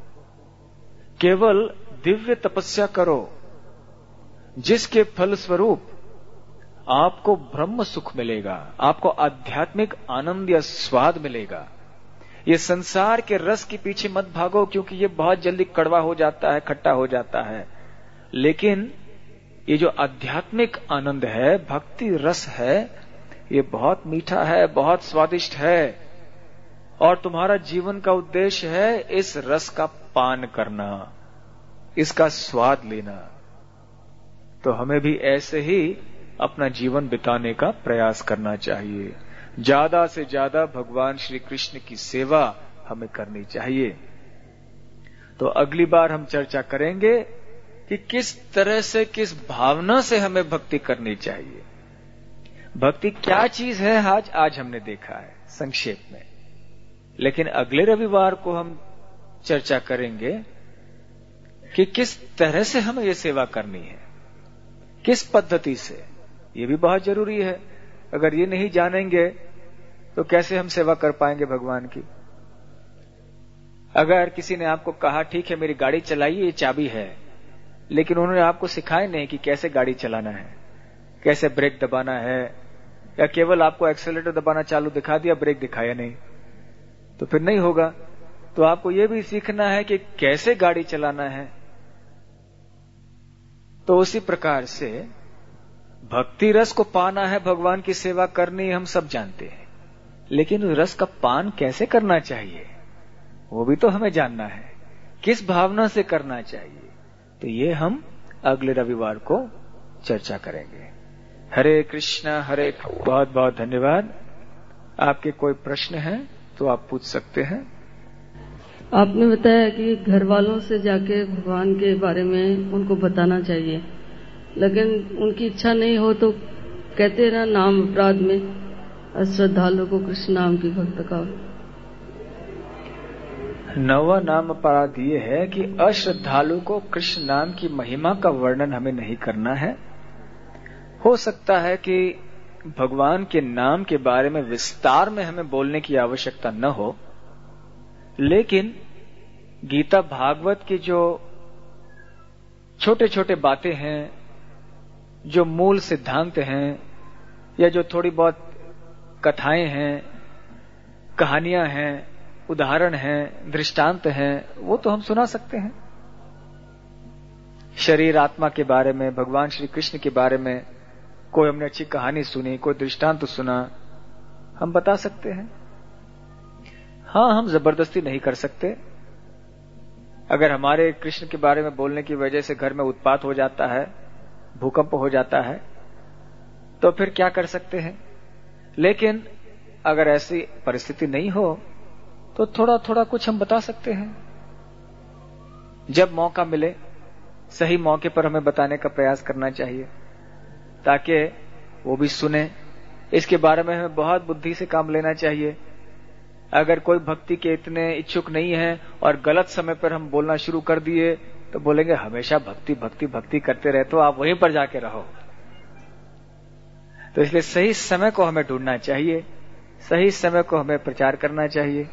केवल दिव्य तपस्या करो, जिसके फलस्वरूप आपको ब्रह्म सुख मिलेगा, आपको आध्यात्मिक आनंद या स्वाद मिलेगा। ये संसार के रस के पीछे मत भागो, क्योंकि ये बहुत जल्दी कड़वा हो जाता है, खट्टा हो जाता है। लेकिन ये जो आध्यात्मिक आनंद है, भक्ति रस है, ये बहुत मीठा है, बहुत स्वादिष्ट है। और तुम्हारा जीवन का उद्देश्य है इस रस का पान करना, इसका स्वाद लेना। तो हमें भी ऐसे ही अपना जीवन बिताने का प्रयास करना चाहिए। ज्यादा से ज्यादा भगवान श्री कृष्ण की सेवा हमें करनी चाहिए। तो अगली बार हम चर्चा करेंगे कि किस तरह से, किस भावना से हमें भक्ति करनी चाहिए। भक्ति क्या चीज है आज हमने देखा है संक्षेप में, लेकिन अगले रविवार को हम चर्चा करेंगे कि किस तरह से हमें यह सेवा करनी है, किस पद्धति से। ये भी बहुत जरूरी है। अगर ये नहीं जानेंगे तो कैसे हम सेवा कर पाएंगे भगवान की। अगर किसी ने आपको कहा ठीक है मेरी गाड़ी चलाइए, ये चाबी है, लेकिन उन्होंने आपको सिखाया नहीं कि कैसे गाड़ी चलाना है, कैसे ब्रेक दबाना है, या केवल आपको एक्सेलेरेटर दबाना चालू दिखा दिया, ब्रेक दिखाया नहीं, तो फिर नहीं होगा। तो आपको यह भी सीखना है कि कैसे गाड़ी चलाना है। तो उसी प्रकार से भक्ति रस को पाना है, भगवान की सेवा करनी, हम सब जानते हैं, लेकिन उस रस का पान कैसे करना चाहिए वो भी तो हमें जानना है, किस भावना से करना चाहिए। तो ये हम अगले रविवार को चर्चा करेंगे। हरे कृष्णा हरे। बहुत बहुत धन्यवाद। आपके कोई प्रश्न हैं तो आप पूछ सकते हैं। आपने बताया कि घर वालों से जाके भगवान के बारे में उनको बताना चाहिए, लेकिन उनकी इच्छा नहीं हो तो कहते ना नाम अपराध में अश्रद्धालु को कृष्ण नाम की भक्त का। नवा नाम अपराध ये है कि अश्रद्धालु को कृष्ण नाम की महिमा का वर्णन हमें नहीं करना है। हो सकता है कि भगवान के नाम के बारे में विस्तार में हमें बोलने की आवश्यकता न हो, लेकिन गीता भागवत की जो छोटे छोटे बातें हैं, जो मूल सिद्धांत हैं, या जो थोड़ी बहुत कथाएं हैं, कहानियां हैं, उदाहरण हैं, दृष्टांत हैं, वो तो हम सुना सकते हैं। शरीर आत्मा के बारे में, भगवान श्री कृष्ण के बारे में कोई हमने अच्छी कहानी सुनी, कोई दृष्टांत सुना, हम बता सकते हैं। हाँ, हम जबरदस्ती नहीं कर सकते। अगर हमारे कृष्ण के बारे में बोलने की वजह से घर में उत्पात हो जाता है, भूकंप हो जाता है, तो फिर क्या कर सकते हैं। लेकिन अगर ऐसी परिस्थिति नहीं हो तो थोड़ा थोड़ा कुछ हम बता सकते हैं। जब मौका मिले, सही मौके पर हमें बताने का प्रयास करना चाहिए, ताकि वो भी सुने। इसके बारे में हमें बहुत बुद्धि से काम लेना चाहिए। अगर कोई भक्ति के इतने इच्छुक नहीं है और गलत समय पर हम बोलना शुरू कर दिए तो बोलेंगे हमेशा भक्ति भक्ति भक्ति करते रहे, तो आप वहीं पर जाके रहो। तो इसलिए सही समय को हमें ढूंढना चाहिए, सही समय को हमें प्रचार करना चाहिए।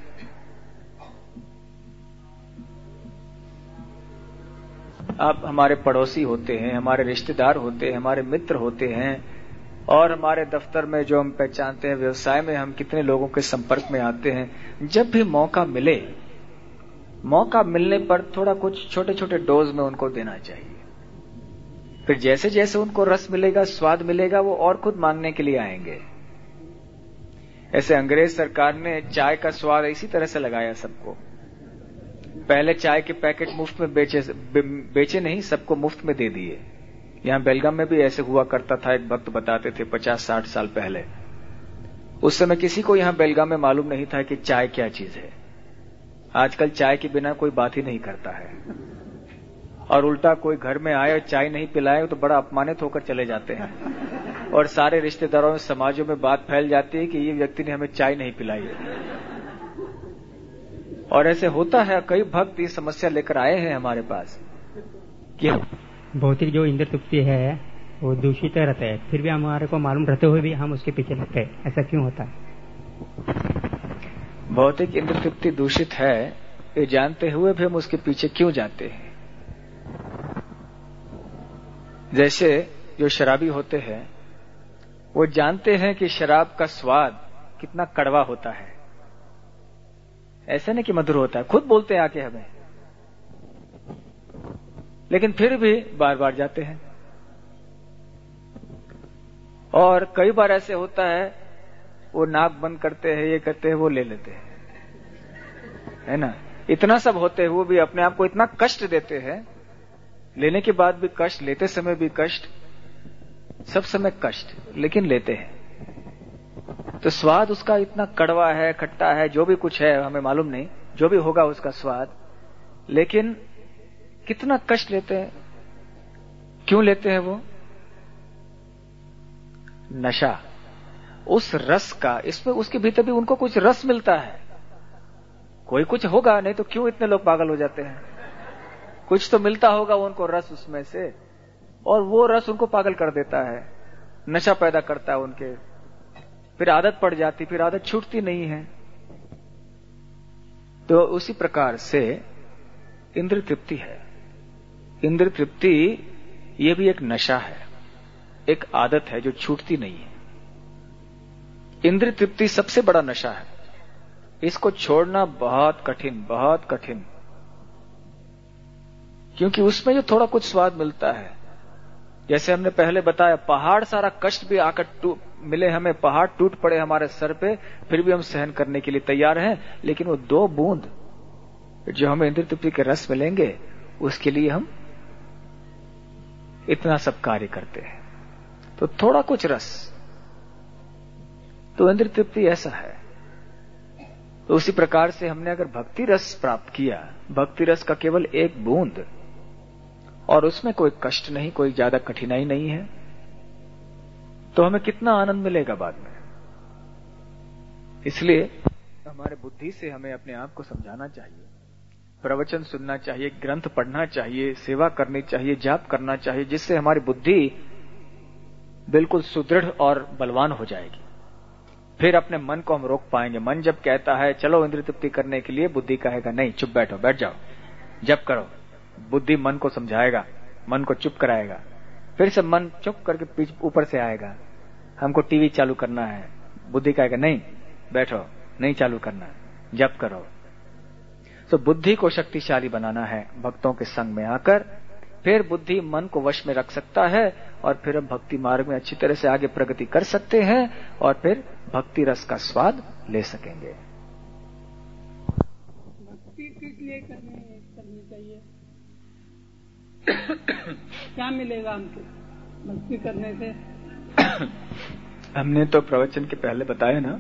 आप हमारे पड़ोसी होते हैं, हमारे रिश्तेदार होते हैं, हमारे मित्र होते हैं, और हमारे दफ्तर में जो हम पहचानते हैं, व्यवसाय में हम कितने लोगों के संपर्क में आते हैं। जब भी मौका मिले, मौका मिलने पर थोड़ा कुछ छोटे छोटे डोज में उनको देना चाहिए। फिर जैसे जैसे उनको रस मिलेगा, स्वाद मिलेगा, वो और खुद मांगने के लिए आएंगे। ऐसे अंग्रेज सरकार ने चाय का स्वाद इसी तरह से लगाया सबको। पहले चाय के पैकेट मुफ्त में बेचे नहीं, सबको मुफ्त में दे दिए। यहां बेलगाम में भी ऐसे हुआ करता था। एक भक्त बताते थे 50-60 साल पहले। उस समय किसी को यहां बेलगाम में मालूम नहीं था कि चाय क्या चीज है। आजकल चाय के बिना कोई बात ही नहीं करता है, और उल्टा कोई घर में आए और चाय नहीं पिलाए तो बड़ा अपमानित होकर चले जाते हैं, और सारे रिश्तेदारों में, समाजों में बात फैल जाती है कि ये व्यक्ति ने हमें चाय नहीं पिलाई है। और ऐसे होता है। कई भक्त ये समस्या लेकर आए हैं हमारे पास कि भौतिक जो इंद्र तृप्ति है वो दूषित रहता है, फिर भी हमारे को मालूम रहते हुए भी हम उसके पीछे लगते हैं, ऐसा क्यों होता है? भौतिक इंद्र तृप्ति दूषित है, ये जानते हुए भी हम उसके पीछे क्यों जाते हैं? जैसे जो शराबी होते हैं, वो जानते हैं कि शराब का स्वाद कितना कड़वा होता है। ऐसा नहीं कि मधुर होता है, खुद बोलते हैं आके हमें, लेकिन फिर भी बार बार जाते हैं। और कई बार ऐसे होता है, वो नाक बंद करते हैं, ये करते हैं, वो ले लेते हैं, है ना। इतना सब होते हुए भी अपने आप को इतना कष्ट देते हैं, लेने के बाद भी कष्ट, लेते समय भी कष्ट, सब समय कष्ट, लेकिन लेते हैं। तो स्वाद उसका इतना कड़वा है, खट्टा है, जो भी कुछ है हमें मालूम नहीं, जो भी होगा उसका स्वाद, लेकिन कितना कष्ट लेते हैं। क्यों लेते हैं? वो नशा, उस रस का, इसमें उसके भीतर भी उनको कुछ रस मिलता है। कोई कुछ होगा, नहीं तो क्यों इतने लोग पागल हो जाते हैं? कुछ तो मिलता होगा उनको रस उसमें से, और वो रस उनको पागल कर देता है, नशा पैदा करता है उनके। फिर आदत पड़ जाती, फिर आदत छूटती नहीं है। तो उसी प्रकार से इंद्र तृप्ति है। इंद्र तृप्ति ये भी एक नशा है, एक आदत है जो छूटती नहीं है। इंद्र तृप्ति सबसे बड़ा नशा है, इसको छोड़ना बहुत कठिन, बहुत कठिन। क्योंकि उसमें जो थोड़ा कुछ स्वाद मिलता है, जैसे हमने पहले बताया, पहाड़ सारा कष्ट भी आकर मिले हमें, पहाड़ टूट पड़े हमारे सर पे, फिर भी हम सहन करने के लिए तैयार हैं। लेकिन वो 2 बूंद जो हमें इंद्र तृप्ति के रस मिलेंगे, उसके लिए हम इतना सब कार्य करते हैं। तो थोड़ा कुछ रस, तो इंद्र तृप्ति ऐसा है। तो उसी प्रकार से हमने अगर भक्ति रस प्राप्त किया, भक्ति रस का केवल 1 बूंद, और उसमें कोई कष्ट नहीं, कोई ज्यादा कठिनाई नहीं है, तो हमें कितना आनंद मिलेगा बाद में। इसलिए हमारे बुद्धि से हमें अपने आप को समझाना चाहिए, प्रवचन सुनना चाहिए, ग्रंथ पढ़ना चाहिए, सेवा करनी चाहिए, जाप करना चाहिए, जिससे हमारी बुद्धि बिल्कुल सुदृढ़ और बलवान हो जाएगी। फिर अपने मन को हम रोक पाएंगे। मन जब कहता है चलो इंद्रिय तृप्ति करने के लिए, बुद्धि कहेगा नहीं, चुप बैठो, बैठ जाओ, जप करो। बुद्धि मन को समझाएगा, मन को चुप कराएगा, फिर से मन चुप करके ऊपर से आएगा, हमको टीवी चालू करना है। बुद्धि कहेगा नहीं, बैठो, नहीं चालू करना, जप करो। तो बुद्धि को शक्तिशाली बनाना है भक्तों के संग में आकर, फिर बुद्धि मन को वश में रख सकता है, और फिर हम भक्ति मार्ग में अच्छी तरह से आगे प्रगति कर सकते हैं, और फिर भक्ति रस का स्वाद ले सकेंगे। भक्ति किस लिए करनी चाहिए? क्या मिलेगा हमको भक्ति करने से? हमने तो प्रवचन के पहले बताया ना,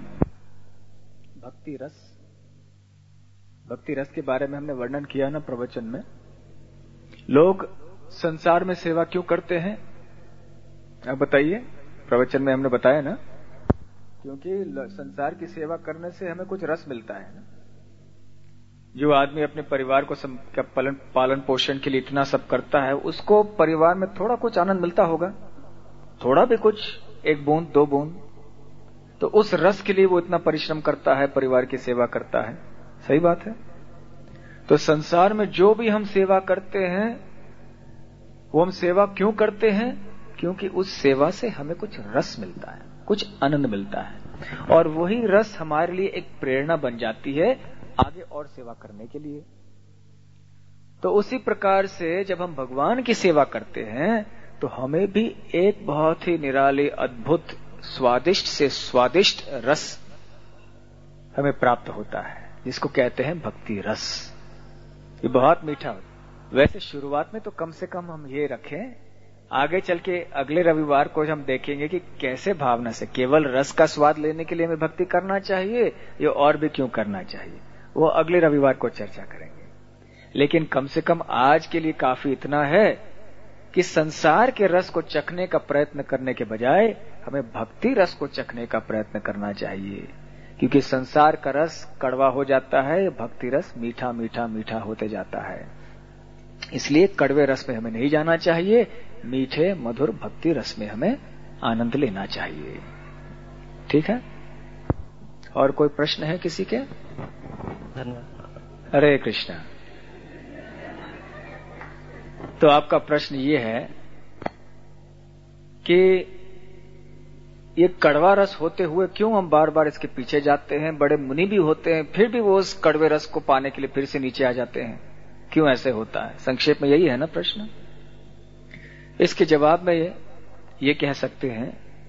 भक्ति रस के बारे में हमने वर्णन किया ना प्रवचन में। लोग संसार में सेवा क्यों करते हैं, अब बताइए। प्रवचन में हमने बताया ना, क्योंकि संसार की सेवा करने से हमें कुछ रस मिलता है ना। जो आदमी अपने परिवार को पालन पोषण के लिए इतना सब करता है, उसको परिवार में थोड़ा कुछ आनंद मिलता होगा, थोड़ा भी कुछ, 1 बूंद 2 बूंद, तो उस रस के लिए वो इतना परिश्रम करता है, परिवार की सेवा करता है। सही बात है। तो संसार में जो भी हम सेवा करते हैं, वो हम सेवा क्यों करते हैं? क्योंकि उस सेवा से हमें कुछ रस मिलता है, कुछ आनंद मिलता है, और वही रस हमारे लिए एक प्रेरणा बन जाती है आगे और सेवा करने के लिए। तो उसी प्रकार से जब हम भगवान की सेवा करते हैं, तो हमें भी एक बहुत ही निराली, अद्भुत, स्वादिष्ट से स्वादिष्ट रस हमें प्राप्त होता है, जिसको कहते हैं भक्ति रस। ये बहुत मीठा होता है। वैसे शुरुआत में तो कम से कम हम ये रखें, आगे चल के अगले रविवार को हम देखेंगे कि कैसे भावना से केवल रस का स्वाद लेने के लिए हमें भक्ति करना चाहिए या और भी क्यों करना चाहिए, वो अगले रविवार को चर्चा करेंगे। लेकिन कम से कम आज के लिए काफी इतना है कि संसार के रस को चखने का प्रयत्न करने के बजाय हमें भक्ति रस को चखने का प्रयत्न करना चाहिए। क्योंकि संसार का रस कड़वा हो जाता है, भक्ति रस मीठा मीठा मीठा होते जाता है। इसलिए कड़वे रस में हमें नहीं जाना चाहिए, मीठे मधुर भक्ति रस में हमें आनंद लेना चाहिए। ठीक है। और कोई प्रश्न है किसी के? धन्यवाद। हरे कृष्णा। तो आपका प्रश्न ये है कि ये कड़वा रस होते हुए क्यों हम बार बार इसके पीछे जाते हैं? बड़े मुनि भी होते हैं, फिर भी वो उस कड़वे रस को पाने के लिए फिर से नीचे आ जाते हैं, क्यों ऐसे होता है? संक्षेप में यही है ना प्रश्न। इसके जवाब में ये कह सकते हैं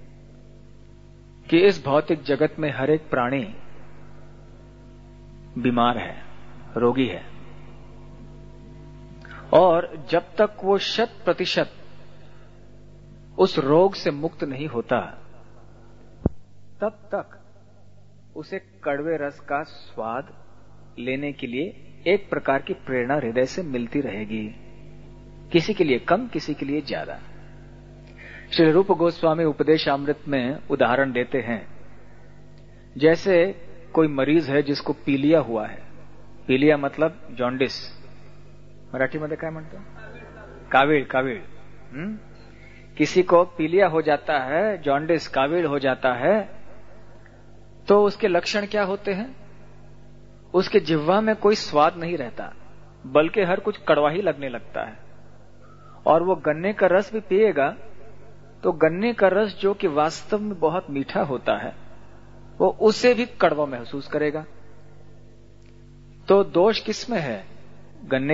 कि इस भौतिक जगत में हर एक प्राणी बीमार है, रोगी है, और जब तक वो 100% उस रोग से मुक्त नहीं होता, तब तक उसे कड़वे रस का स्वाद लेने के लिए एक प्रकार की प्रेरणा हृदय से मिलती रहेगी, किसी के लिए कम, किसी के लिए ज्यादा। श्री रूप गोस्वामी उपदेशामृत में उदाहरण देते हैं, जैसे कोई मरीज है जिसको पीलिया हुआ है। पीलिया मतलब जॉन्डिस, मराठी में काय म्हणतो? कावीळ, कावीळ। किसी को पीलिया हो जाता है, जॉन्डिस, कावीळ हो जाता है, तो उसके लक्षण क्या होते हैं? उसके जिह्वा में कोई स्वाद नहीं रहता, बल्कि हर कुछ कड़वा ही लगने लगता है। और वो गन्ने का रस भी पिएगा तो गन्ने का रस जो कि वास्तव में बहुत मीठा होता है वो उसे भी कड़वा महसूस करेगा। तो दोष किसमें है? गन्ने